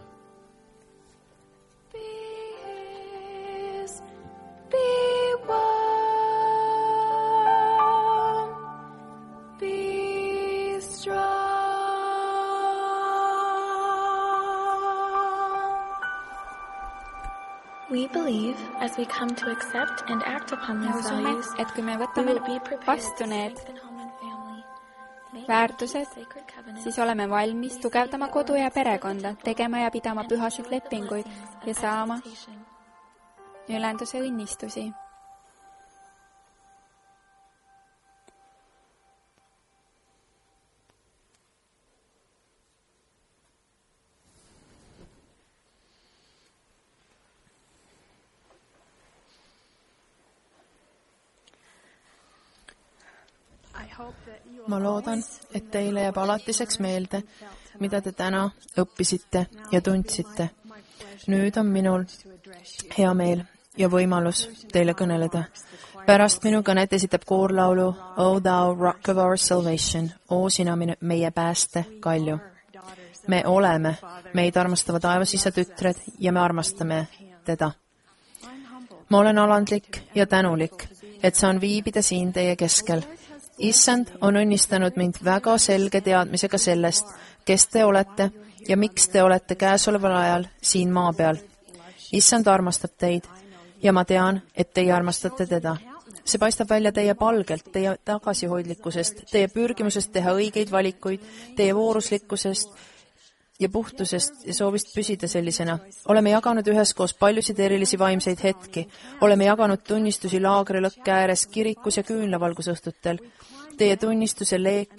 Be his, be warm, be strong. We believe, as we come to accept and act upon me these usume, values, et kui me we võtame will be prepared vastu to need strengthen home and family. Make väärtused, sacred covenants siis oleme valmis tugevdama kodu ja perekonda, tegema ja pidama pühasid lepinguid ja saama ülenduse õnnistusi. ma loodan, et teile jääb alatiseks meelde, mida te täna õppisite ja tundsite. Nüüd on minul hea meel ja võimalus teile kõneleda. Pärast minu kõnet esitab koorlaulu O thou rock of our salvation, O sina meie pääste kalju. Me oleme, meid armastavad taevasisa tütred ja me armastame teda. Ma olen alandlik ja tänulik, et saan viibida siin teie keskel. Issand on õnnistanud mind väga selge teadmisega sellest, kes te olete ja miks te olete käesoleval ajal siin maa peal. Issand armastab teid ja ma tean, et teie armastate teda. See paistab välja teie palgelt, teie tagasihoidlikkusest, teie pürgimusest teha õigeid valikuid, teie vooruslikkusest ja puhtusest ja soovist püsida sellisena. Oleme jaganud üheskoos paljusid erilisi vaimseid hetki. Oleme jaganud tunnistusi laagrilõkke ääres, kirikus ja küünlavalgusõhtutel. Teie tunnistuse leek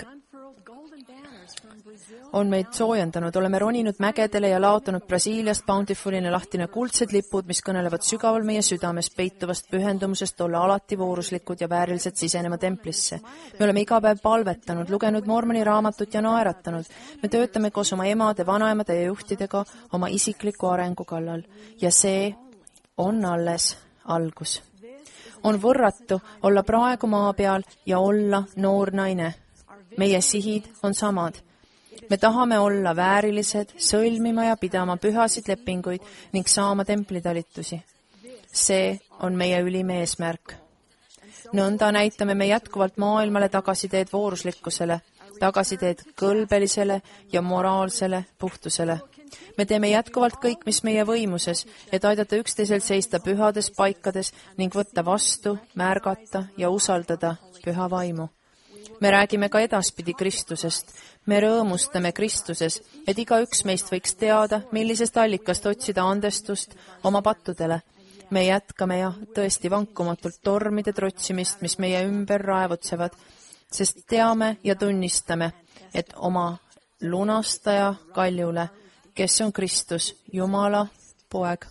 on meid soojendanud. Oleme roninud mägedele ja laotanud Brasiiliast Bountifulina lahtine kuldsed lipud, mis kõnelevad sügaval meie südames peituvast pühendumusest olla alati vooruslikud ja vääriliselt sisenema templisse. Me oleme iga päev palvetanud, lugenud Mormoni raamatut ja naeratanud. Me töötame koos oma emade, vanaemade ja juhtidega oma isikliku arengu kallal. Ja see on alles algus. On võrratu olla praegu maa peal ja olla noor naine. Meie sihid on samad. Me tahame olla väärilised, sõlmima ja pidama pühasid lepinguid ning saama templitalitusi. See on meie ülim eesmärk. Nõnda näitame me jätkuvalt maailmale tagasiteed vooruslikkusele, tagasiteed kõlbelisele ja moraalsele puhtusele. Me teeme jätkuvalt kõik, mis meie võimuses, et aidata üksteisel seista pühades paikades ning võtta vastu, märgata ja usaldada püha vaimu. Me räägime ka edaspidi Kristusest. Me rõõmustame Kristuses, et igaüks meist võiks teada, millisest allikast otsida andestust oma pattudele. Me jätkame ja tõesti vankumatult tormide trotsimist, mis meie ümber raevutsevad, sest teame ja tunnistame, et oma lunastaja kaljule, kes on Kristus, Jumala poeg,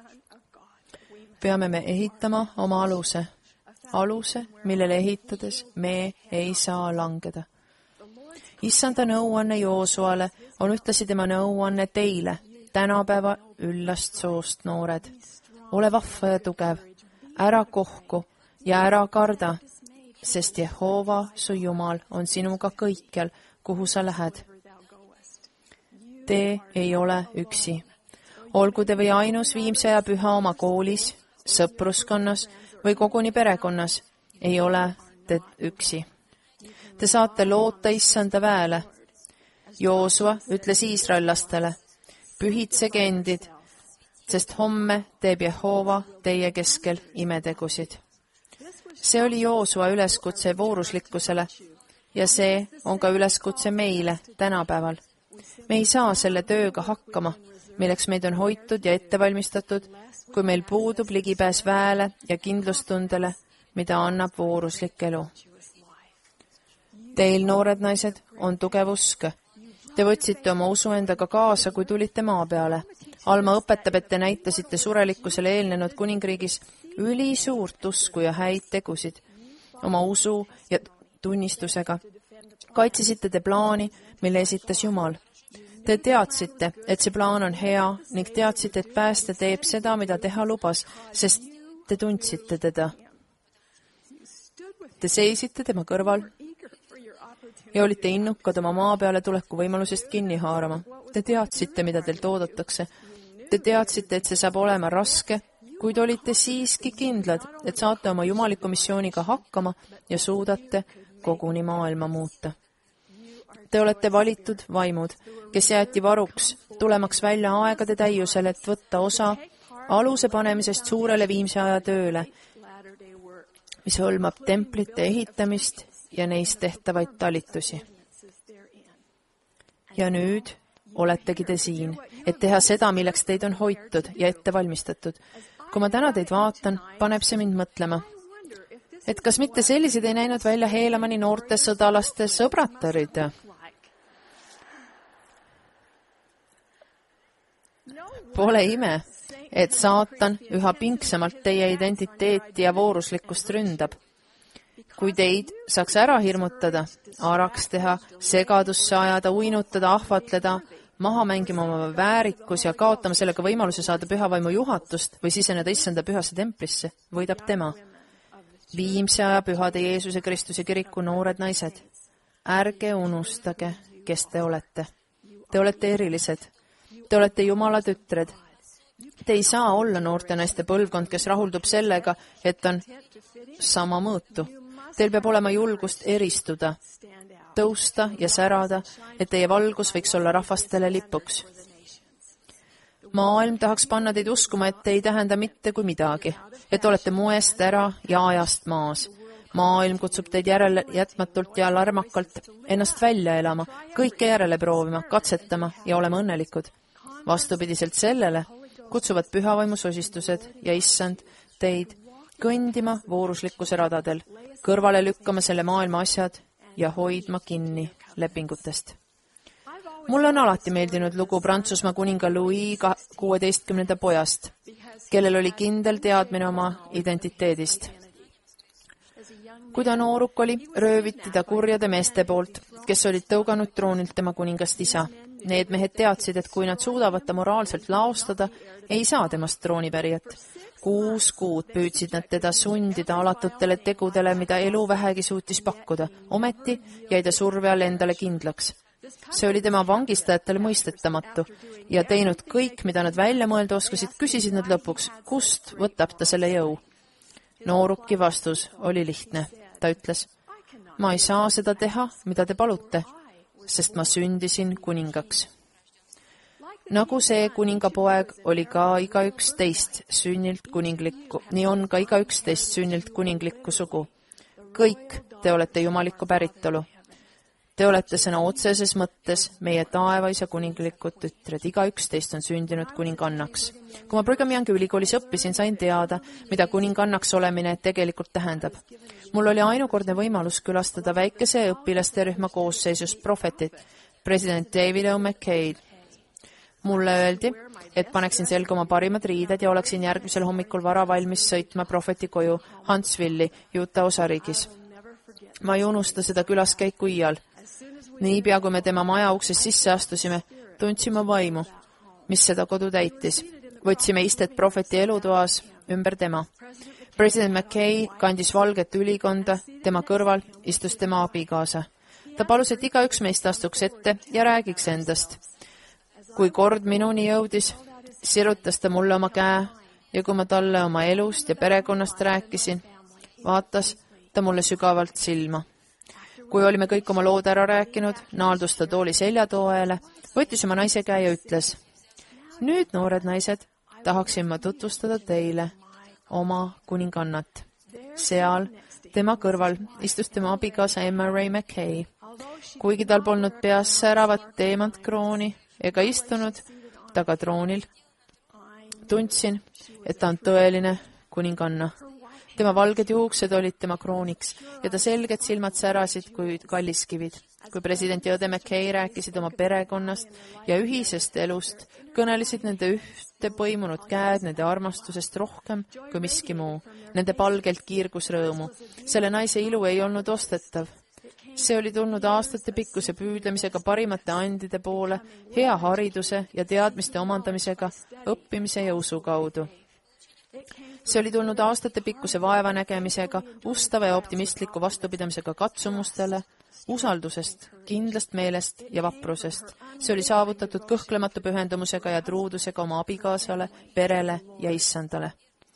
peame me ehitama oma aluse, millele ehitades me ei saa langeda. Issanda nõuanne Joosuale on ühtlasi tema nõuanne teile, tänapäeva üllast soost noored. Ole vahva ja tugev, ära kohku ja ära karda, sest Jehova, su Jumal, on sinuga kõikjal, kuhu sa lähed. Te ei ole üksi. Olgu te või ainus viimse ja püha oma koolis, sõpruskonnas või koguni perekonnas, ei ole te üksi. Te saate loota Issanda väele. Joosua ütles Iisraellastele, pühitsege endid, sest homme teeb Jehova teie keskel imetegusid. See oli Joosua üleskutse vooruslikkusele ja see on ka üleskutse meile tänapäeval. Me ei saa selle tööga hakkama, milleks meid on hoitud ja ettevalmistatud, kui meil puudub ligipääs väele ja kindlustundele, mida annab vooruslik elu. Teil, noored naised, on tugev usk. Te võtsite oma usu endaga kaasa, kui tulite maa peale. Alma õpetab, et te näitasite surelikkusele eelnenud kuningriigis ülisuurt usku ja häid tegusid oma usu ja tunnistusega. Kaitsesite te plaani, mille esitas Jumal. Te teadsite, et see plaan on hea ning teadsite, et päästja teeb seda, mida teha lubas, sest te tundsite teda. Te seisite tema kõrval ja olite innukad oma maa peale tuleku võimalusest kinni haarama. Te teadsite, mida teilt oodatakse. Te teadsite, et see saab olema raske, kuid olite siiski kindlad, et saate oma jumaliku missiooniga hakkama ja suudate koguni maailma muuta. Te olete valitud vaimud, kes jäeti varuks, tulemaks välja aegade täiusel, et võtta osa aluse panemisest suurele viimse aja tööle, mis hõlmab templite ehitamist ja neist tehtavaid talitusi. Ja nüüd oletegi te siin, et teha seda, milleks teid on hoitud ja ette valmistatud. Kui ma täna teid vaatan, paneb see mind mõtlema, et kas mitte sellised ei näinud välja Heelamani noorte sõdalaste sõbratarid? Pole ime, et saatan üha pingsamalt teie identiteeti ja vooruslikkust ründab. Kui teid saaks ära hirmutada, araks teha, segadusse ajada, uinutada, ahvatleda, maha mängima oma väärikus ja kaotama sellega võimaluse saada pühavaimu juhatust või siseneda issanda pühasse templisse, võidab tema. Viimse aja pühade Jeesuse Kristuse kiriku noored naised, ärge unustage, kes te olete. Te olete erilised. Te olete Jumala tütred. Te ei saa olla noorte naiste põlvkond, kes rahuldub sellega, et on sama mõõtu. Teil peab olema julgust eristuda, tõusta ja särada, et teie valgus võiks olla rahvastele lipuks. Maailm tahaks panna teid uskuma, et te ei tähenda mitte kui midagi, et olete moest ära ja ajast maas. Maailm kutsub teid järele jätmatult ja larmakalt ennast välja elama, kõike järele proovima, katsetama ja olema õnnelikud. Vastupidiselt sellele kutsuvad pühavaimu sosistused ja issand teid kõndima vooruslikkuse radadel, kõrvale lükkama selle maailma asjad ja hoidma kinni lepingutest. Mulle on alati meeldinud lugu Prantsusmaa kuninga Louis 16. pojast, kellel oli kindel teadmine oma identiteedist. Kui ta nooruk oli, rööviti ta kurjade meeste poolt, kes olid tõuganud troonilt tema kuningast isa. Need mehed teadsid, et kui nad suudavad ta moraalselt laostada, ei saa temast troonipärijat. 6 kuud püüdsid nad teda sundida alatutele tegudele, mida elu vähegi suutis pakkuda. Ometi jäi ta surve all endale kindlaks. See oli tema vangistajatele mõistetamatu ja teinud kõik, mida nad välja mõelda oskasid, küsisid nad lõpuks, kust võtab ta selle jõu. Nooruki vastus oli lihtne. Ta ütles, ma ei saa seda teha, mida te palute, sest ma sündisin kuningaks. Nagu see kuningapoeg oli ka igaüks teist sünnilt kuninglikku, nii on ka igaüks teist sünnilt kuninglikku sugu. Kõik te olete jumalikku päritolu. Te olete sõna otseses mõttes meie taevais ja kuninglikud tütred. Igaüks teist on sündinud kuningannaks. Kui ma Brigham Youngi ülikoolis õppisin, sain teada, mida kuningannaks olemine tegelikult tähendab. Mul oli ainukordne võimalus külastada väikese õpilaste rühma koosseisus prohvetit, president David O. McKay. Mulle öeldi, et paneksin selga oma parimad riided ja oleksin järgmisel hommikul vara valmis sõitma prohveti koju Huntsville'i, Utah osariigis. Ma ei unusta seda külaskäiku iial. Niipea, kui me tema maja uksest sisse astusime, tundsime vaimu, mis seda kodu täitis. Võtsime istet prohveti elutoas ümber tema. President McKay kandis valget ülikonda, tema kõrval istus tema abikaasa. Ta palus, et igaüks meist astuks ette ja räägiks endast. Kui kord minuni jõudis, sirutas ta mulle oma käe ja kui ma talle oma elust ja perekonnast rääkisin, vaatas ta mulle sügavalt silma. Kui olime kõik oma lood ära rääkinud, naaldus ta tooli seljatoele, võttis oma naise käe ja ütles, nüüd, noored naised, tahaksin ma tutvustada teile oma kuningannat. Seal tema kõrval istus tema abikaasa Emma Ray McKay. Kuigi tal polnud peas säravat teemantkrooni ega istunud taga troonil, tundsin, et ta on tõeline kuninganna. Tema valged juuksed olid tema krooniks ja ta selged silmad särasid kui kalliskivid. Kui president ja õde McKay rääkisid oma perekonnast ja ühisest elust, kõnelesid nende ühte põimunud käed nende armastusest rohkem kui miski muu. Nende palgelt kiirgus rõõmu. Selle naise ilu ei olnud ostetav. See oli tulnud aastate pikkuse püüdlemisega parimate andide poole, hea hariduse ja teadmiste omandamisega, õppimise ja usu kaudu. See oli tulnud aastate pikkuse vaevanägemisega, ustava ja optimistliku vastupidamisega katsumustele, usaldusest, kindlast meelest ja vaprusest. See oli saavutatud kõhklematu pühendumusega ja truudusega oma abikaasale, perele ja issandale.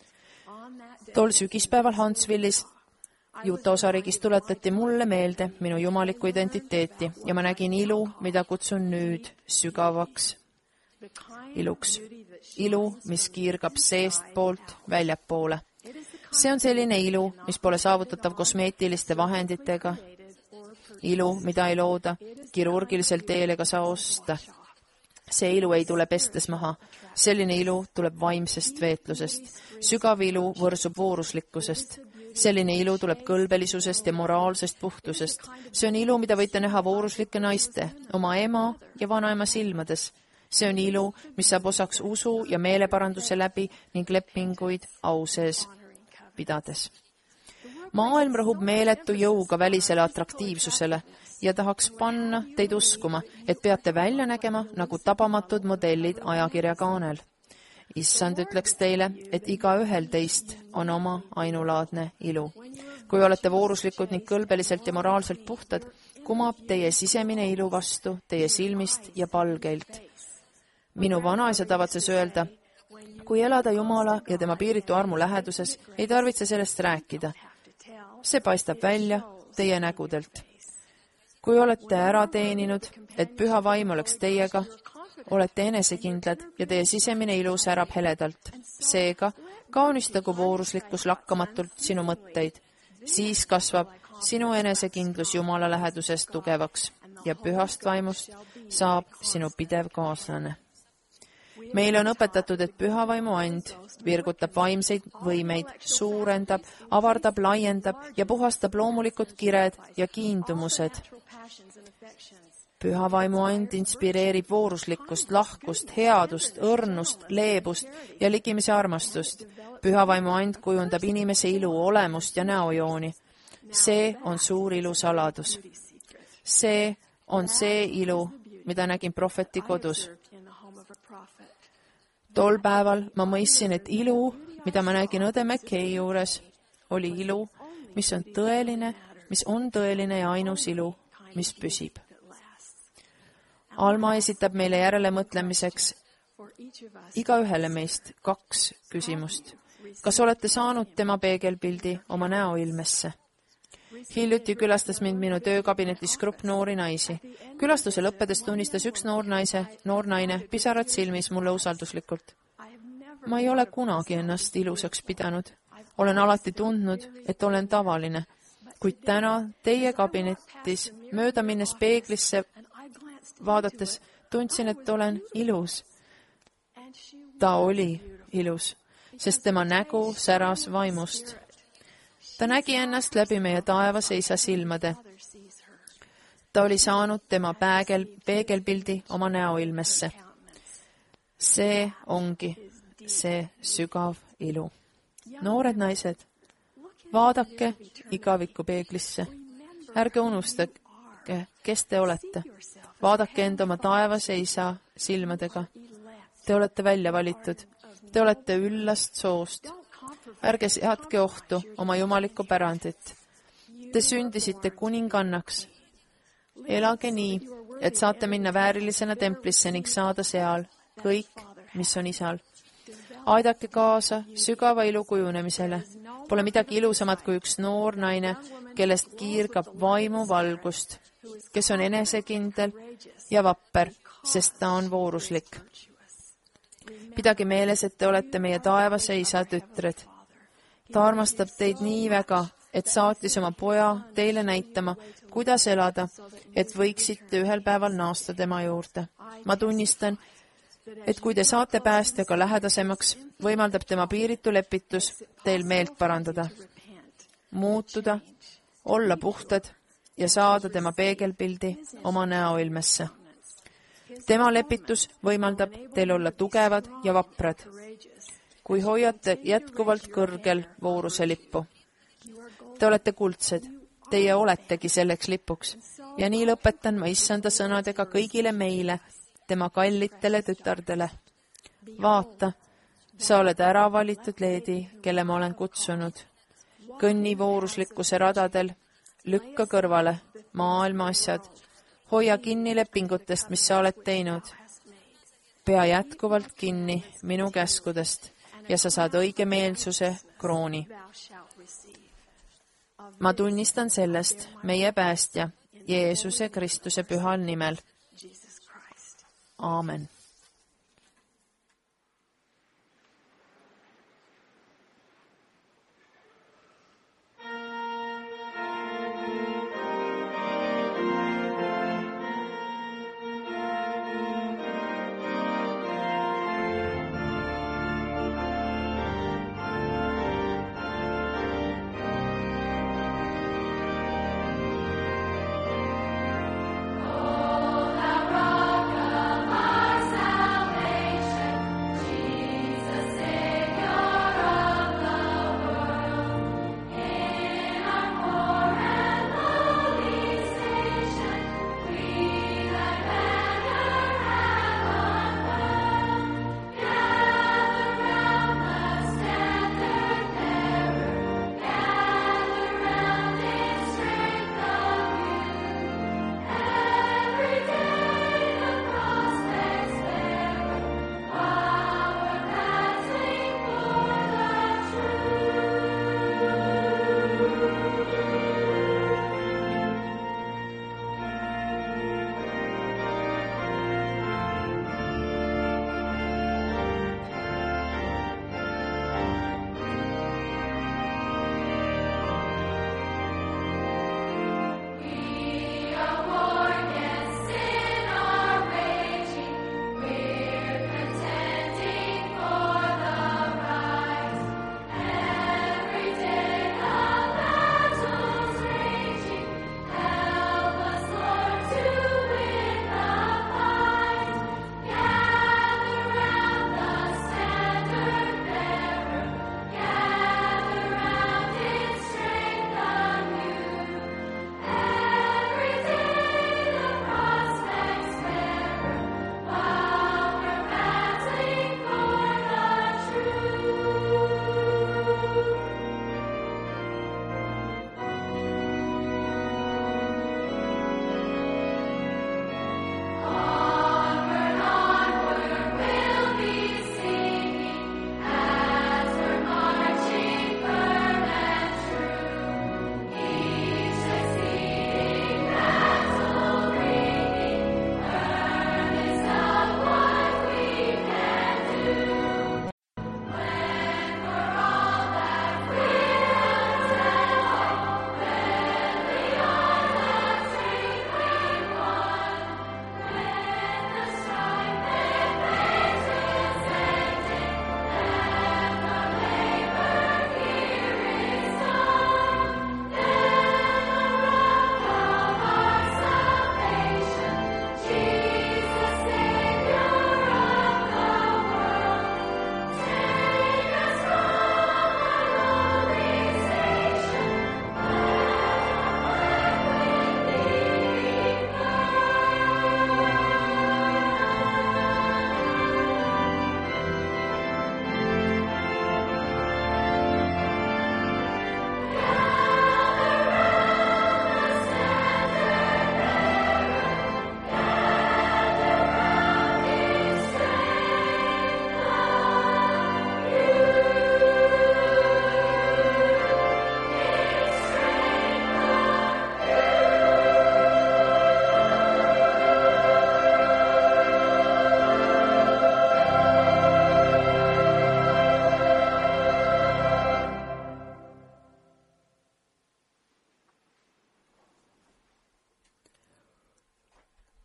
Tol sügispäeval Huntsville'is Utah osariigis tuletati mulle meelde minu jumalikku identiteeti ja ma nägin ilu, mida kutsun nüüd sügavaks iluks. Ilu, mis kiirgab seestpoolt väljapoole. See on selline ilu, mis pole saavutatav kosmeetiliste vahenditega. Ilu, mida ei looda kirurgilisel teel ega saa osta. See ilu ei tule pestes maha. Selline ilu tuleb vaimsest veetlusest. Sügav ilu võrsub vooruslikkusest. Selline ilu tuleb kõlbelisusest ja moraalsest puhtusest. See on ilu, mida võite näha vooruslike naiste, oma ema ja vanaema silmades. See on ilu, mis saab osaks usu ja meeleparanduse läbi ning lepinguid au sees pidades. Maailm rõhub meeletu jõuga välisele atraktiivsusele ja tahaks panna teid uskuma, et peate välja nägema nagu tabamatud modellid ajakirjakaanel. Issand ütleks teile, et igaühel teist on oma ainulaadne ilu. Kui olete vooruslikud ning kõlbeliselt ja moraalselt puhtad, kumab teie sisemine ilu vastu teie silmist ja palgeilt. Minu vanaisa tavatses öelda, kui elada Jumala ja tema piiritu armu läheduses, ei tarvitse sellest rääkida. See paistab välja teie nägudelt. Kui olete ära teeninud, et püha vaim oleks teiega, olete enesekindlad ja teie sisemine ilu särab heledalt. Seega kaunistagu vooruslikkus lakkamatult sinu mõtteid. Siis kasvab sinu enesekindlus Jumala lähedusest tugevaks ja pühast vaimust saab sinu pidev kaaslane. Meile on õpetatud, et püha vaimu and virgutab vaimseid võimeid, suurendab, avardab, laiendab ja puhastab loomulikud kired ja kiindumused. Püha vaimu and inspireerib vooruslikkust, lahkust, headust, õrnust, leebust ja ligimise armastust. Püha vaimu and kujundab inimese ilu, olemust ja näojooni. See on suur ilu saladus. See on see ilu, mida nägin prohveti kodus. Tol päeval ma mõistsin, et ilu, mida ma nägin õde McKay juures, oli ilu, mis on tõeline ja ainus ilu, mis püsib. Alma esitab meile järelemõtlemiseks igaühele meist 2 küsimust. Kas olete saanud tema peegelpildi oma näoilmesse? Hiljuti külastas mind minu töökabinetis grupp noori naisi. Külastuse lõppedes tunnistas üks noor naine pisarad silmis mulle usalduslikult. Ma ei ole kunagi ennast ilusaks pidanud. Olen alati tundnud, et olen tavaline. Kuid täna teie kabinetis mööda minnes peeglisse vaadates tundsin, et olen ilus. Ta oli ilus, sest tema nägu säras vaimust. Ta nägi ennast läbi meie taevase isa silmade. Ta oli saanud tema peegelpildi oma näoilmesse. See ongi see sügav ilu. Noored naised, vaadake igaviku peeglisse. Ärge unustage, kes te olete. Vaadake end oma taevase isa silmadega. Te olete välja valitud. Te olete üllast soost. Ärge seadke ohtu oma jumalikku pärandit. Te sündisite kuningannaks. Elage nii, et saate minna väärilisena templisse ning saada seal kõik, mis on isal. Aidake kaasa sügava ilu kujunemisele. Pole midagi ilusamat kui üks noor naine, kellest kiirgab vaimu valgust, kes on enesekindel ja vapper, sest ta on vooruslik. Pidage meeles, et te olete meie taevase isa tütred. Ta armastab teid nii väga, et saatis oma poja teile näitama, kuidas elada, et võiksite ühel päeval naasta tema juurde. Ma tunnistan, et kui te saate päästjaga lähedasemaks, võimaldab tema piiritu lepitus teil meelt parandada. muutuda, olla puhtad ja saada tema peegelpildi oma näoilmesse. Tema lepitus võimaldab teil olla tugevad ja vaprad, kui hoiate jätkuvalt kõrgel vooruse lippu. Te olete kuldsed, teie oletegi selleks lipuks ja nii lõpetan ma issanda sõnadega kõigile meile, tema kallitele tütardele. Vaata, sa oled ära valitud leedi, kelle ma olen kutsunud. Kõnni vooruslikkuse radadel, lükka kõrvale maailma asjad, hoia kinni lepingutest, mis sa oled teinud. Pea jätkuvalt kinni minu käskudest ja sa saad õigemeelsuse krooni. Ma tunnistan sellest meie päästja, Jeesuse Kristuse pühal nimel. Aamen.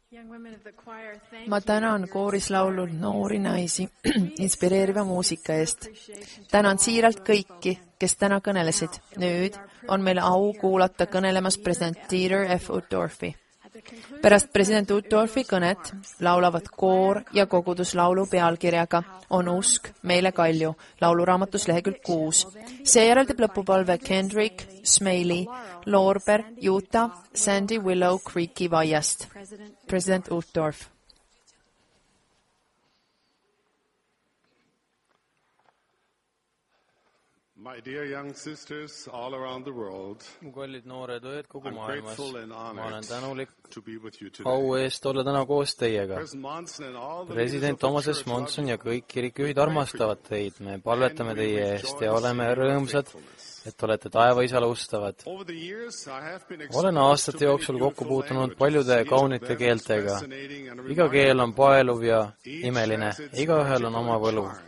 ma tänan koorislaulul noori naisi inspireeriva muusika eest. Tänan siiralt kõiki, kes täna kõnelesid. Nüüd on meil au kuulata kõnelemas president Dieter F. Uchtdorfi. Pärast president Uchtdorfi kõnet laulavad koor ja koguduslaulu pealkirjaga On usk meile kalju, lauluraamatus lehekülg 6. Seejärel teeb lõpupalve Kendrick, Smaley, Lorber, Utah, Sandy Willow Creeki vaiast. President Uchtdorf. My dear young sisters all around the world, mu kallid noored õed kogu I'm maailmas, grateful and ma olen honored tänulik to be with you au today. eest olla täna koos teiega. President Monson and all the President leaders of Thomas the S. church Monson love ja you. kõik kirikujuhid armastavad teid. Me palvetame teie eest ja oleme rõõmsad, et olete taevaisale ustavad. Over the years, I have been Olen exposed aastate to many jooksul kokku beautiful puutunud languages. paljude Each of kaunite them is keeltega. fascinating and Iga keel on paeluv ja Each imeline. has its Igaühel on oma particular võlu. charm.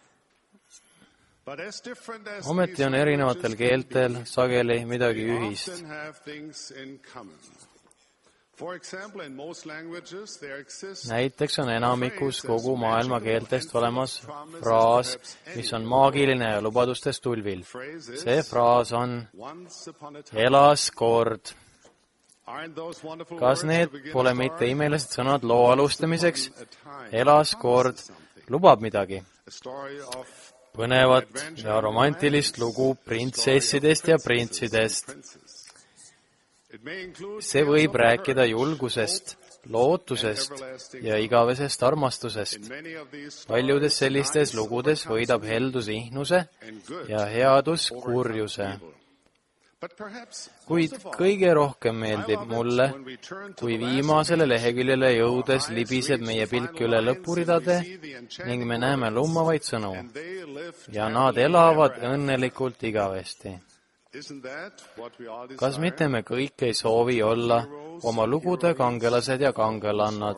But as different as Ometi these on erinevatel languages can keeltel be, sageli midagi they ühist. often have things in common. For example, in most languages there exists Näiteks on enamikus kogu maailma keeltest olemas fraas, mis on maagiline ja lubadustest tulvil. See fraas on once upon a time. elas kord. Aren't those wonderful Kas words need to begin pole a mitte story? imelised sõnad loo alustamiseks? Once upon a time. Elas kord lubab midagi. A story of Põnevat ja romantilist lugu printsessidest ja printsidest. princes. It may include See tales võib of rääkida courage, julgusest, lootusest ja igavesest armastusest. In many of these Paljudes stories, sellistes nice lugudes võidab heldus ihnuse and good ja headus overcomes kurjuse. evil. But perhaps Kuid most of all, kõige rohkem I meeldib love it mulle, when we turn to kui the last viimasele page. leheküljele jõudes Our eyes libiseb reach meie the pilk final üle lines lõpuridade and we see the enchanting ning me näeme words, lummavaid sõnu and they live ja happily nad elavad ever after. õnnelikult igavesti. Isn't that what we all Kas desire? mitte me kõik ei soovi olla oma lugude kangelased ja kangelannad,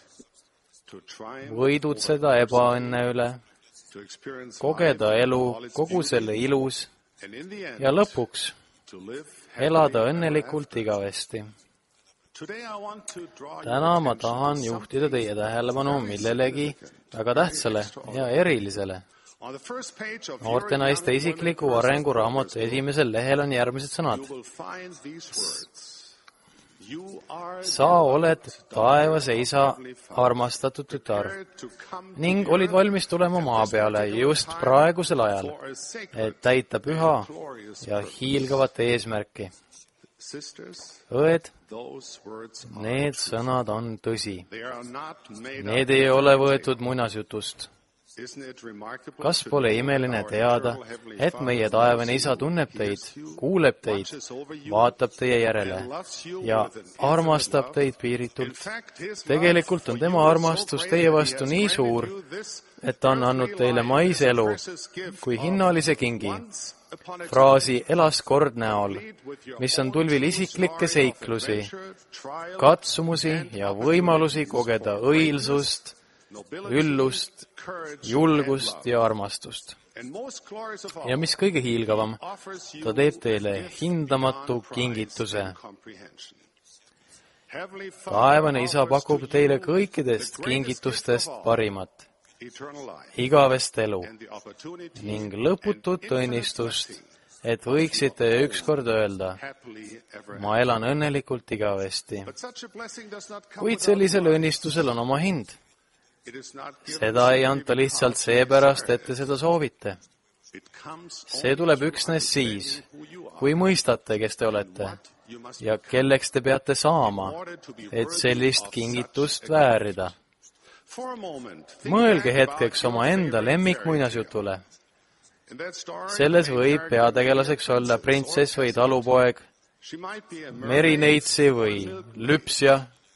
To triumph, võidutseda ebaõnne üle, to experience kogeda life elu all its kogu selle beauty, ilus and in the end, ja lõpuks to live elada happily ever õnnelikult after. igavesti. Today I want to draw Täna your ma attention tahan to juhtida teie tähelepanu millelegi väga tähtsale ja erilisele. On the first page of Noorte your naiste young isikliku women arenguraamatu personal esimesel lehel on järgmised sõnad. you will find these words. You are Sa oled taevase isa armastatud tütar prepared to come to ning the olid earth valmis tulema maa peale just praegusel ajal, for a sacred, et täita püha glorious ja purpose. hiilgavat eesmärki. Sisters, Õed, those words are need true. sõnad on tõsi. They are not made Need up ei in ole fairy võetud tale. muinasjutust. Isn't it remarkable Kas to pole know imeline our teada, eternal heavenly et Father meie loves taevane you, isa tunneb teid, hears you, kuuleb teid, watches over you, vaatab teie järele and loves you ja with an infinite armastab love? teid In piiritult. fact, his Tegelikult love on for tema you is so armastus great teie that he vastu has nii granted suur, you this et ta on andnud earthly teile life maise as a elu precious gift kui of hinnalise kingi once upon a fraasi elas kord näol, time, with your mis on own tulvil true isiklikke story of seiklusi, adventure, trial, katsumusi and ja opportunities võimalusi for kogeda greatness, õilsust, nobility, üllust, courage, julgust and ja love. armastust. And most glorious of all, Ja mis kõige hiilgavam, offers you ta teeb teile a gift hindamatu beyond price kingituse. and comprehension. Heavenly Father Taevane isa offers pakub to teile you kõikidest the greatest kingitustest gift of all, parimat, eternal life, igavest elu and the opportunity ning and lõputut infinite õnnistust, blessing, et võiksite ükskord öelda, happily ever ma elan õnnelikult igavesti. But such a blessing does not come Kuid without sellisel price. õnnistusel on oma hind. It is not given Seda ei simply anta lihtsalt because you seepärast, desire et te seda soovite. it. It comes See only tuleb through üksnes siis, understanding who you are kui mõistate, kes te olete and what you must ja become kelleks te peate saama, in order to be et worthy sellist of kingitust such a väärida. gift. For a moment, think Mõelge back hetkeks about your omaenda favorite lemmikmuinasjutule. fairy tale. In that story, Selles the main võib character may be a peategelaseks olla princess printsess or või peasant. talupoeg, She might be a mermaid, merineitsi või lüpsja,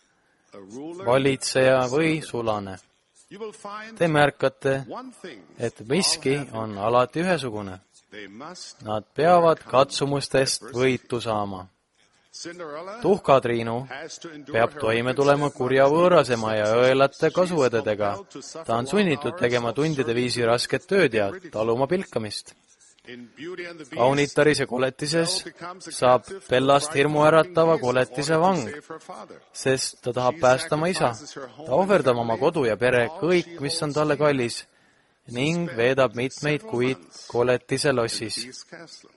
a ruler. valitseja või sulane. You will find Te märkate, one thing, et miski on alati ühesugune. they must. Nad peavad katsumustest võitu saama. Cinderella Tuhkatriinu has to endure peab her toime wickedness tulema and kurja not võõrasema ja õelate kasuõdedega. compelled to suffer Ta on long sunnitud hours tegema of tundide servitude viisi rasket tööd ja and ridicule. taluma pilkamist. kaunitaris ja koletises saab Bellast hirmuäratava koletise vang, sest ta tahab päästa oma isa. Ta ohverdab oma kodu ja pere, kõik, mis on talle kallis, ning veedab mitmeid kuid koletise lossis.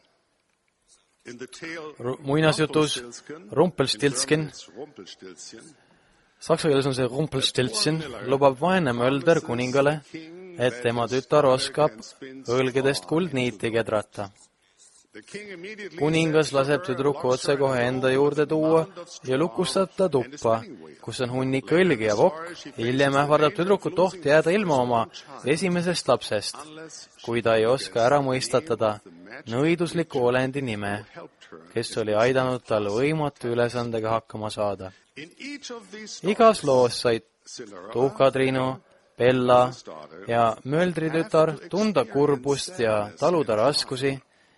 Muinasjutus Rumpelstiltskin, saksa keeles on see Rumpelstiltsin, lubab vaene mölder kuningale, et tema tütar oskab õlgedest kuldniiti kedrata. Kuningas laseb tüdruku otsekohe enda juurde tuua ja lukustab ta tuppa, kus on hunnik õlgi ja vokk. Hiljem ähvardab tüdrukut oht jääda ilma oma esimesest lapsest, kui ta ei oska ära mõistatada nõidusliku olendi nime, kes oli aidanud tal võimatu ülesandega hakkama saada. Igas loos said Tuhkatriinu, Bella ja möldritütar tunda kurbust ja taluda raskusi,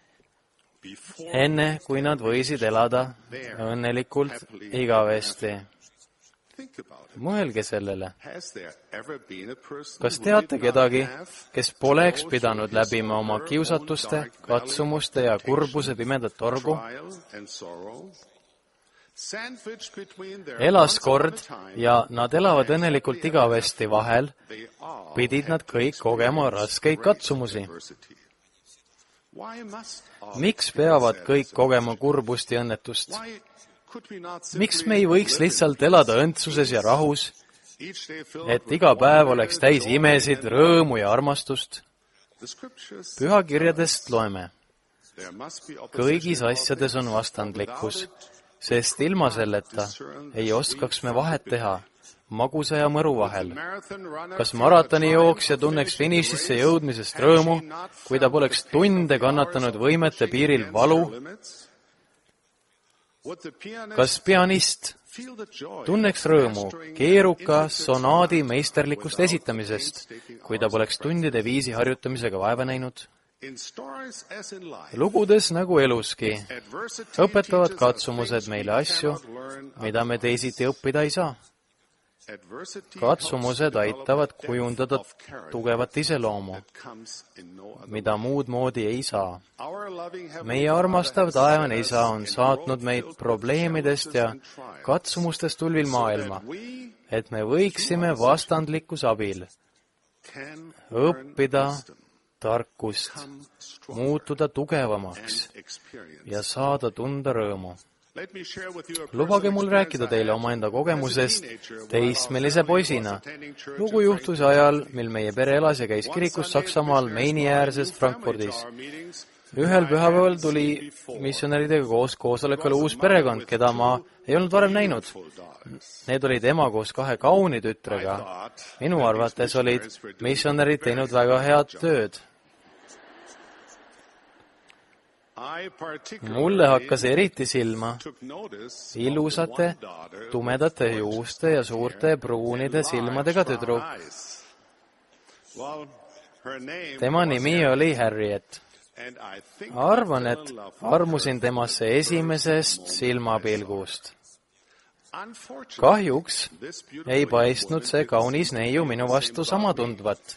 enne kui nad võisid elada õnnelikult igavesti. Mõelge sellele. Kas teate kedagi, kes poleks pidanud läbima oma kiusatuste, katsumuste ja kurbuse pimedat torgu? Elas kord ja nad elavad õnnelikult igavesti vahel, pidid nad kõik kogema raskeid katsumusi. Miks peavad kõik kogema kurbust ja õnnetust? Miks me ei võiks lihtsalt elada õndsuses ja rahus, et iga päev oleks täis imesid, rõõmu ja armastust? Pühakirjadest loeme. Kõigis asjades on vastandlikkus, sest ilma selleta ei oskaks me vahet teha magusa ja mõru vahel. Kas maratonijooksja tunneks finišisse jõudmisest rõõmu, kui ta poleks tunde kannatanud võimete piiril valu? Kas pianist tunneks rõõmu keeruka sonaadi meisterlikust esitamisest, kui ta poleks tundide viisi harjutamisega vaeva näinud? Lugudes nagu eluski õpetavad katsumused meile asju, mida me teisiti õppida ei saa. Katsumused aitavad kujundada tugevat iseloomu, mida muud moodi ei saa. Meie armastav taevane isa on saatnud meid probleemidest ja katsumustest tulvil maailma, et me võiksime vastandlikkuse abil õppida tarkust, muutuda tugevamaks ja saada tunda rõõmu. Lubage mul rääkida teile omaenda kogemusest teismelise poisina. Lugu juhtus ajal, mil meie pere elas ja käis kirikus Saksamaal Meini-äärses Frankfurdis. Ühel pühapäeval tuli missionäridega koos koosolekule uus perekond, keda ma ei olnud varem näinud. Need olid ema koos 2 kauni tütrega. Minu arvates olid missionärid teinud väga head tööd. Mulle hakkas eriti silma ilusate, tumedate juuste ja suurte pruunide silmadega tüdruk. Tema nimi oli Harriet. Arvan, et armusin temasse esimesest silmapilgust. Kahjuks ei paistnud see kaunis neiu minu vastu sama tundvat.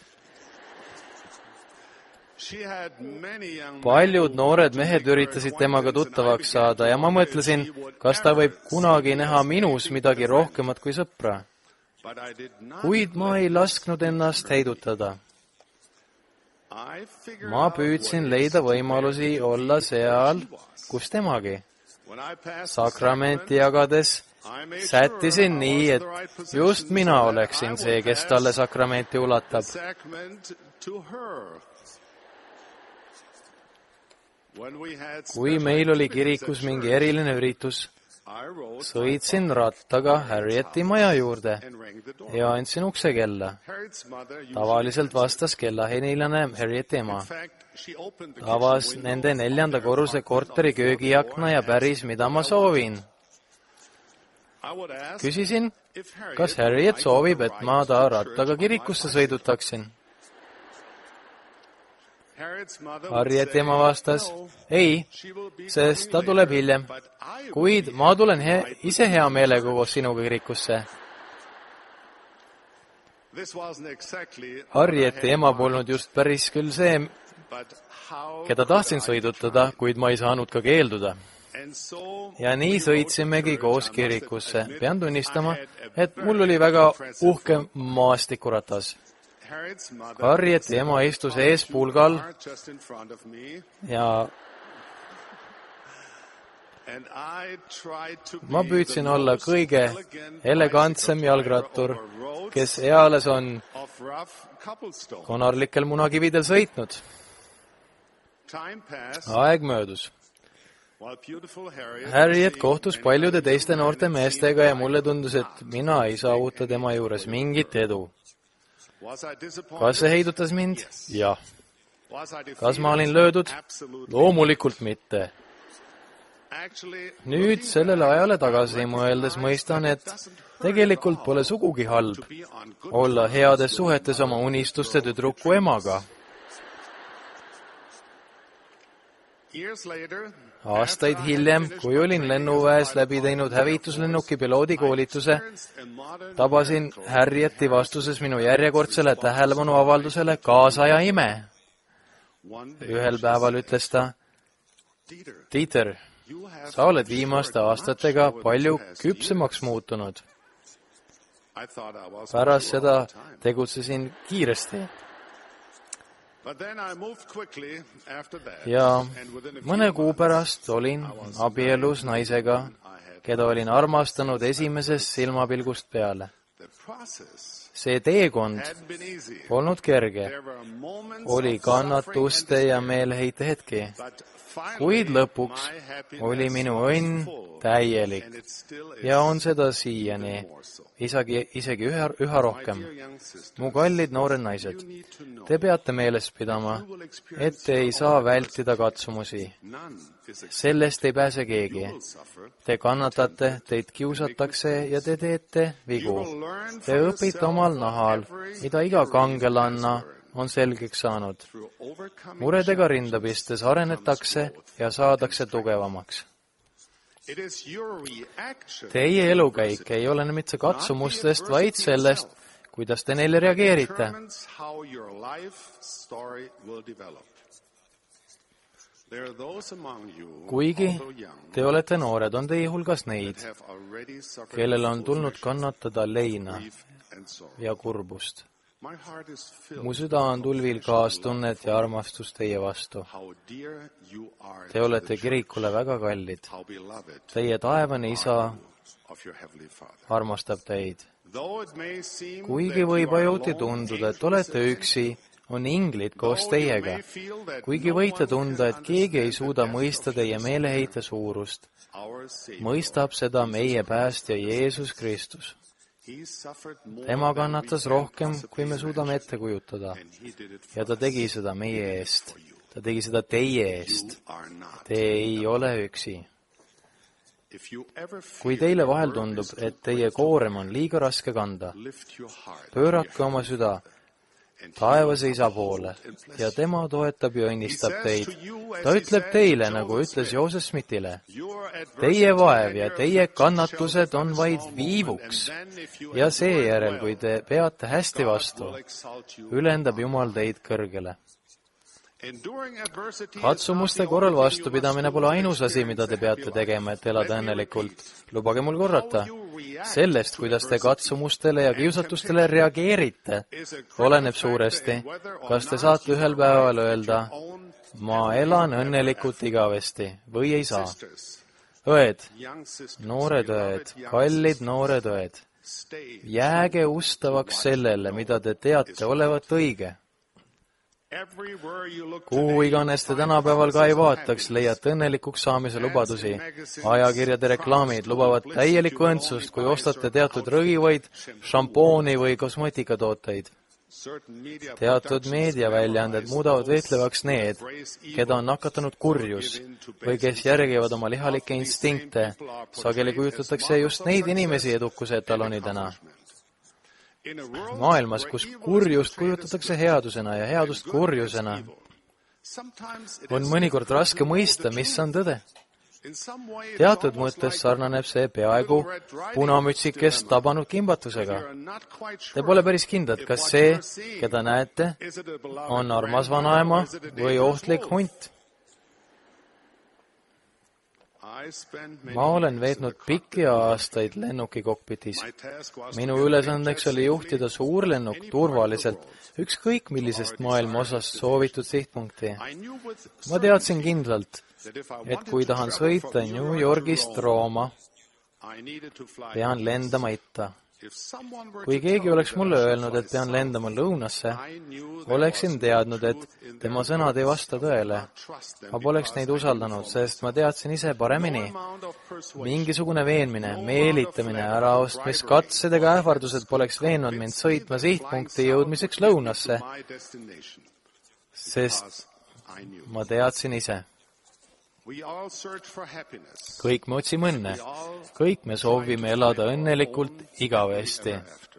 Paljud noored mehed üritasid temaga tuttavaks saada ja ma mõtlesin, kas ta võib kunagi näha minus midagi rohkemat kui sõpra. Kuid ma ei lasknud ennast heidutada. Ma püüdsin leida võimalusi olla seal, kus temagi. Sakramenti jagades sättisin nii, et just mina oleksin see, kes talle sakramenti ulatab. Kui meil oli kirikus mingi eriline üritus, sõitsin rattaga Harrieti maja juurde ja andsin uksekella. Tavaliselt vastas kellahelilane Harrieti ema. Avas nende 4. korruse korteri köögiakna ja päris, mida ma soovin. Küsisin, kas Harriet soovib, et ma ta rattaga kirikusse sõidutaksin. Harrieti ema vastas, ei, sest ta tuleb hiljem, kuid ma tulen ise hea meelega koos sinuga kirikusse. Harrieti ema polnud just päris küll see, keda tahtsin sõidutada, kuid ma ei saanud ka keelduda. Ja nii sõitsimegi koos kirikusse. Pean tunnistama, et mul oli väga uhke maastikuratas. Harrieti ema istus ees pulgal ja ma püüdsin olla kõige elegantsem jalgrattur, kes eales on konarlikel munakividel sõitnud. Aeg möödus. Harriet kohtus paljude teiste noorte meestega ja mulle tundus, et mina ei saavuta tema juures mingit edu. Kas see heidutas mind? Jah. Kas ma olin löödud? Loomulikult mitte. Nüüd sellele ajale tagasi mõeldes mõistan, et tegelikult pole sugugi halb olla heades suhetes oma unistuste tüdruku emaga. Aastaid hiljem, kui olin lennuväes läbi teinud hävituslennuki piloodikoolituse, tabasin Harrieti vastuses minu järjekordsele tähelepanuavaldusele kaasaja ime. Ühel päeval ütles ta, Dieter, sa oled viimaste aastatega palju küpsemaks muutunud. Pärast seda tegutsesin kiiresti. Ja mõne kuu pärast olin abielus naisega, keda olin armastanud esimesest silmapilgust peale. See teekond polnud kerge, oli kannatuste ja meeleheite hetki, kuid lõpuks oli minu õnn täielik ja on seda siiani, isegi üha rohkem. Mu kallid noored naised, te peate meeles pidama, et te ei saa vältida katsumusi. Sellest ei pääse keegi. Te kannatate, teid kiusatakse ja te teete vigu. Te õpite omal nahal, mida iga kangelanna on selgeks saanud. Muredega rinda pistes arenetakse ja saadakse tugevamaks. Teie elukäik ei ole mitte katsumustest, vaid sellest, kuidas te neile reageerite. Kuigi te olete noored, on teie hulgas neid, kellel on tulnud kannatada leina ja kurbust. Mu süda on tulvil kaastunnet ja armastust teie vastu. Te olete kirikule väga kallid. Teie taevane isa armastab teid. Kuigi võib ajuti tunduda, et olete üksi, on inglid koos teiega. Kuigi võite tunda, et keegi ei suuda mõista teie meeleheite suurust, mõistab seda meie päästja Jeesus Kristus. Tema kannatas rohkem, kui me suudame ette kujutada. Ja ta tegi seda meie eest. Ta tegi seda teie eest. Te ei ole üksi. Kui teile vahel tundub, et teie koorem on liiga raske kanda, pöörake oma süda taevase isa poole ja tema toetab ja õnnistab teid. Ta ütleb teile, nagu ütles Joseph Smithile, teie vaev ja teie kannatused on vaid viivuks ja seejärel, kui te peate hästi vastu, ülendab Jumal teid kõrgele. Katsumuste korral vastupidamine pole ainus asi, mida te peate tegema, et elada õnnelikult. Lubage mul korrata. Sellest, kuidas te katsumustele ja kiusatustele reageerite, oleneb suuresti, kas te saate ühel päeval öelda, ma elan õnnelikult igavesti või ei saa. Õed, noored õed, kallid noored õed, jääge ustavaks sellele, mida te teate olevat õige. Kuhu iganes te tänapäeval ka ei vaataks, leiate õnnelikuks saamise lubadusi. Ajakirjade reklaamid lubavad täielikku õndsust, kui ostate teatud rõgivaid, šampooni või kosmeetikatooteid. Teatud meediaväljaanded muudavad võitlevaks need, keda on nakatanud kurjus või kes järgivad oma lihalikke instinkte. Sageli kujutatakse just neid inimesi edukuse etalonidena. Maailmas, kus kurjust kujutatakse headusena ja headust kurjusena, on mõnikord raske mõista, mis on tõde. Teatud mõttes sarnaneb see peaaegu punamütsikest tabanud kimbatusega. Te pole päris kindlad, kas see, keda näete, on armas vanaema või ohtlik hunt. Ma olen veetnud pikki aastaid lennuki kokpitis. Minu ülesandeks oli juhtida suurlennuk turvaliselt, ükskõik millisest maailma osast soovitud sihtpunkti. Ma teadsin kindlalt, et kui tahan sõita New Yorgist Rooma, pean lendama itta. Kui keegi oleks mulle öelnud, et pean lendama lõunasse, oleksin teadnud, et tema sõnad ei vasta tõele. Ma poleks neid usaldanud, sest ma teadsin ise paremini. Mingisugune veenmine, meelitamine, äraostmiskatsed ega ähvardused poleks veennud mind sõitma sihtpunkti jõudmiseks lõunasse, sest ma teadsin ise. Kõik me otsime õnne. Kõik me soovime elada õnnelikult igavesti.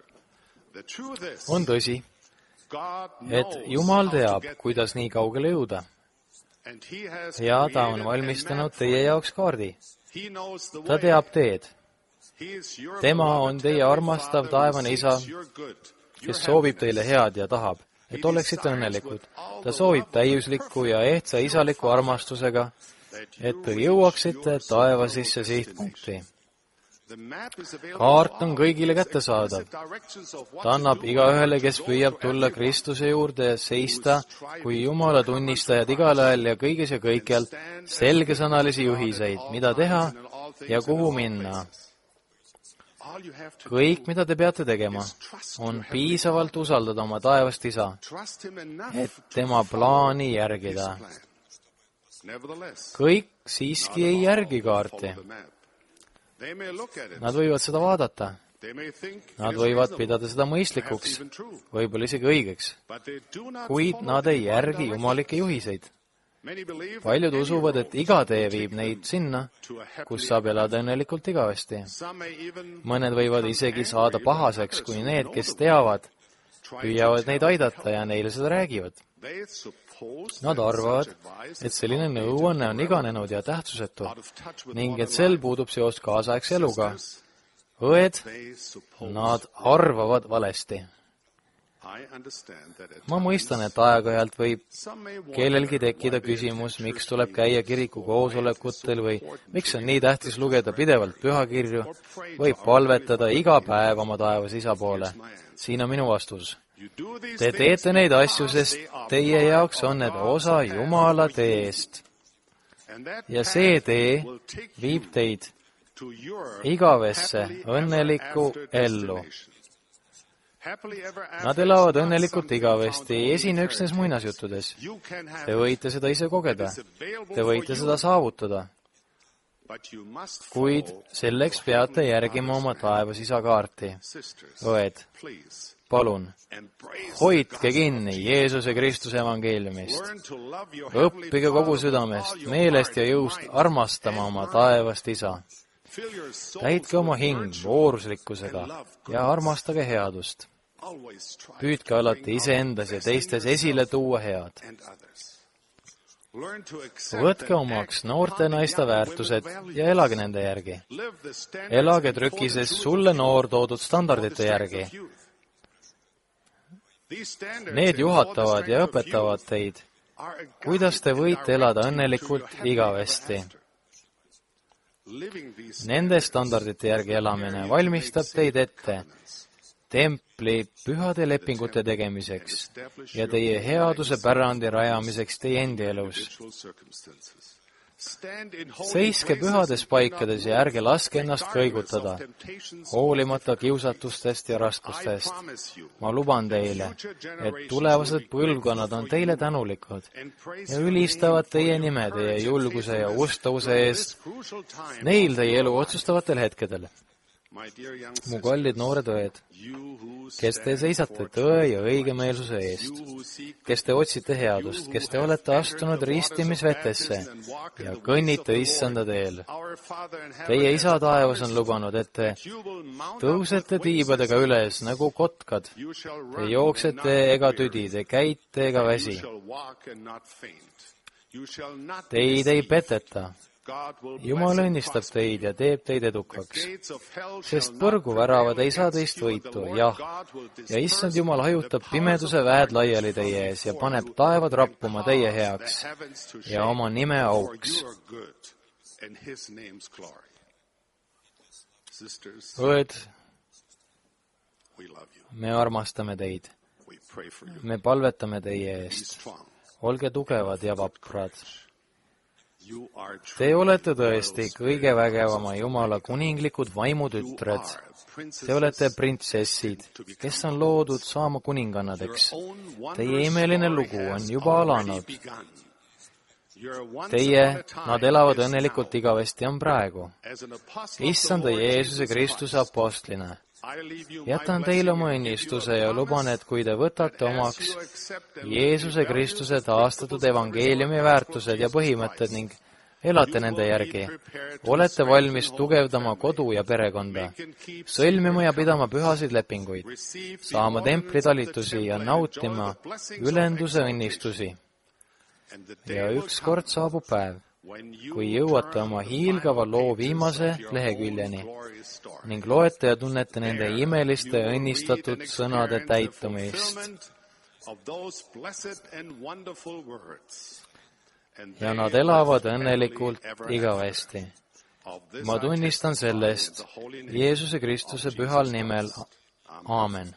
On tõsi, et Jumal teab, kuidas nii kaugele jõuda. Ja ta on valmistanud teie jaoks kaardi. Ta teab teed. Tema on teie armastav taevane isa, kes soovib teile head ja tahab, et oleksite õnnelikud. Ta soovib täiuslikku ja ehtsa isaliku armastusega, et te jõuaksite taeva sisse sihtpunkti. Kaart on kõigile kättesaadav. Ta annab igaühele, kes püüab tulla Kristuse juurde ja seista kui Jumala tunnistajad igal ajal ja kõiges ja kõikjal selgesõnalisi juhiseid, mida teha ja kuhu minna. Kõik, mida te peate tegema, on piisavalt usaldada oma taevast isa, et tema plaani järgida. Kõik siiski ei järgi kaarti. Nad võivad seda vaadata. Nad võivad pidada seda mõistlikuks, võib-olla isegi õigeks, kuid nad ei järgi jumalikke juhiseid. Paljud usuvad, et iga tee viib neid sinna, kus saab elada õnnelikult igavesti. Mõned võivad isegi saada pahaseks, kui need, kes teavad, püüavad neid aidata ja neile seda räägivad. Nad arvavad, et selline nõuanne on iganenud ja tähtsusetu ning et sel puudub seos kaasaegse eluga. Õed, nad arvavad valesti. Ma mõistan, et aeg-ajalt võib kellelgi tekkida küsimus, miks tuleb käia kiriku koosolekutel või miks on nii tähtis lugeda pidevalt pühakirju või palvetada iga päev oma taevas isa poole. Siin on minu vastus. Te teete neid asju, sest teie jaoks on need osa Jumala teest. Ja see tee viib teid igavesse õnnelikku ellu. Nad elavad õnnelikult igavesti, ei esine üksnes muinasjuttudes. Te võite seda ise kogeda. Te võite seda saavutada. Kuid selleks peate järgima oma taevas isa kaarti. Õed, palun, hoidke kinni Jeesuse Kristuse evangeeliumist. Õppige kogu südamest, meelest ja jõust armastama oma taevast isa. Täitke oma hing vooruslikkusega ja armastage headust. Püüdke alati iseendas ja teistes esile tuua head. Võtke omaks noorte naiste väärtused ja elage nende järgi. Elage trükises sulle noor toodud standardite järgi. Need juhatavad ja õpetavad teid, kuidas te võite elada õnnelikult igavesti. Nende standardite järgi elamine valmistab teid ette templi pühade lepingute tegemiseks ja teie headuse pärandi rajamiseks teie endi elus. Seiske pühades paikades ja ärge laske ennast kõigutada, hoolimata kiusatustest ja raskustest. Ma luban teile, et tulevased põlvkonnad on teile tänulikud ja ülistavad teie nime, teie julguse ja ustavuse eest neil teie elu otsustavatel hetkedel. Mu kallid noored õed, kes te seisate tõe ja õigemeelsuse eest, kes te otsite headust, kes te olete astunud ristimisvetesse ja kõnnite issanda teel. Teie isa taevas on lubanud, et te tõusete tiibadega üles nagu kotkad. Te jooksete ega tüdi, te käite ega väsi. Teid ei peteta. Jumal õnnistab teid ja teeb teid edukaks, sest põrguväravad ei saa teist võitu, jah. Ja issand Jumal hajutab pimeduse väed laiali teie ees ja paneb taevad rappuma teie heaks ja oma nime auks. Õed, me armastame teid. Me palvetame teie eest. Olge tugevad ja vaprad. Te olete tõesti kõige vägevama Jumala kuninglikud vaimutütred. Te olete printsessid, kes on loodud saama kuningannadeks. Teie imeline lugu on juba alanud. Nad elavad õnnelikult igavesti on praegu. Issanda Jeesuse Kristuse apostlina. Jätan teile oma õnnistuse ja luban, et kui te võtate omaks Jeesuse Kristuse taastatud evangeeliumi väärtused ja põhimõtted ning elate nende järgi, olete valmis tugevdama kodu ja perekonda, sõlmima ja pidama pühasid lepinguid, saama templitalitusi ja nautima ülenduse õnnistusi. Ja ükskord saabub päev, kui jõuate oma hiilgava loo viimase leheküljeni ning loete ja tunnete nende imeliste õnnistatud sõnade täitumist. Ja nad elavad õnnelikult igavesti. Ma tunnistan sellest Jeesuse Kristuse pühal nimel. Aamen.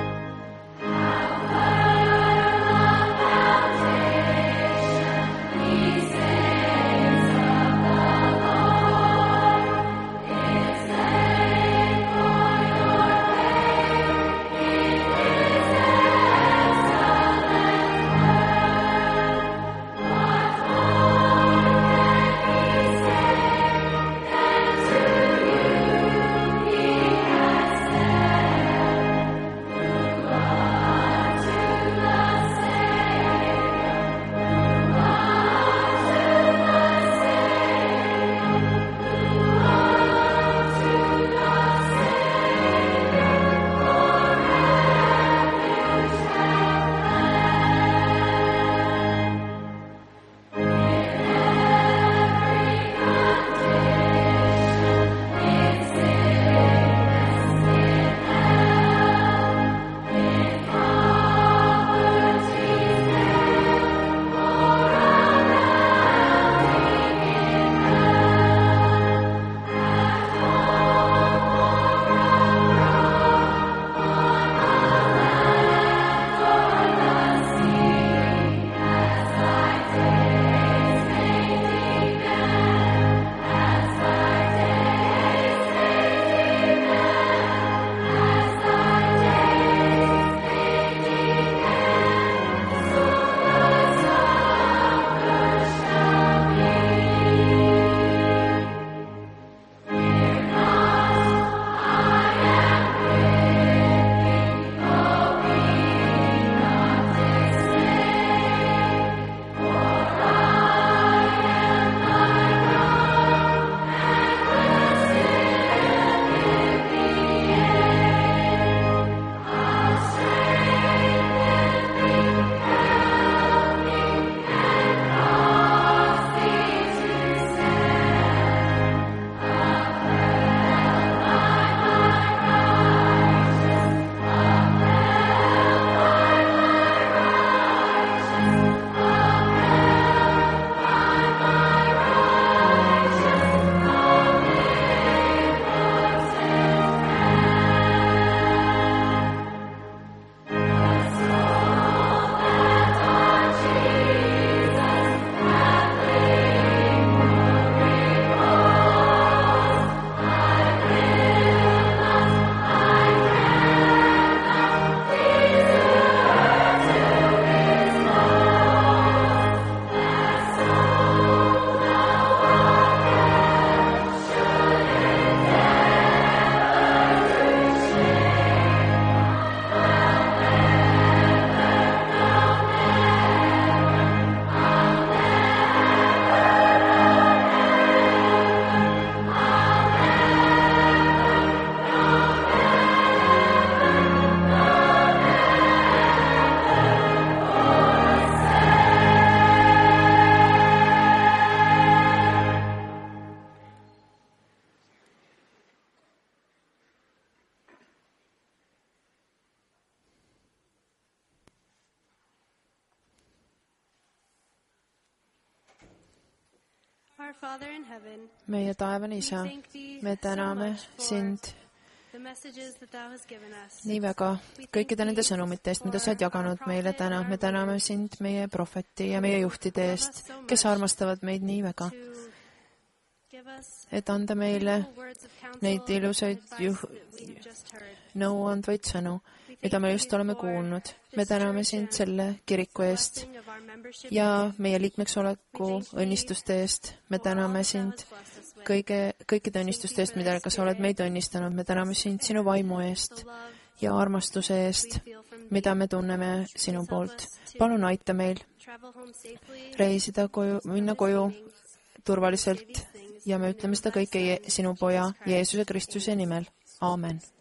Be meie taevane Isa, me täname sind nii väga kõikide nende sõnumite eest, mida sa oled jaganud meile täna. Me täname sind meie prohveti ja meie juhtide eest, kes armastavad meid nii väga, et anda meile neid ilusaid nõuandvaid sõnu, mida me just oleme kuulnud. Me täname sind selle kiriku eest ja meie liikmeks oleku õnnistuste eest. Me täname sind kõikide õnnistuste eest, mida sa oled meid õnnistanud. Me täname sind sinu vaimu eest ja armastuse eest, mida me tunneme sinu poolt. Palun aita meil reisida koju, minna koju turvaliselt ja me ütleme seda kõike sinu poja Jeesuse Kristuse nimel. Aamen.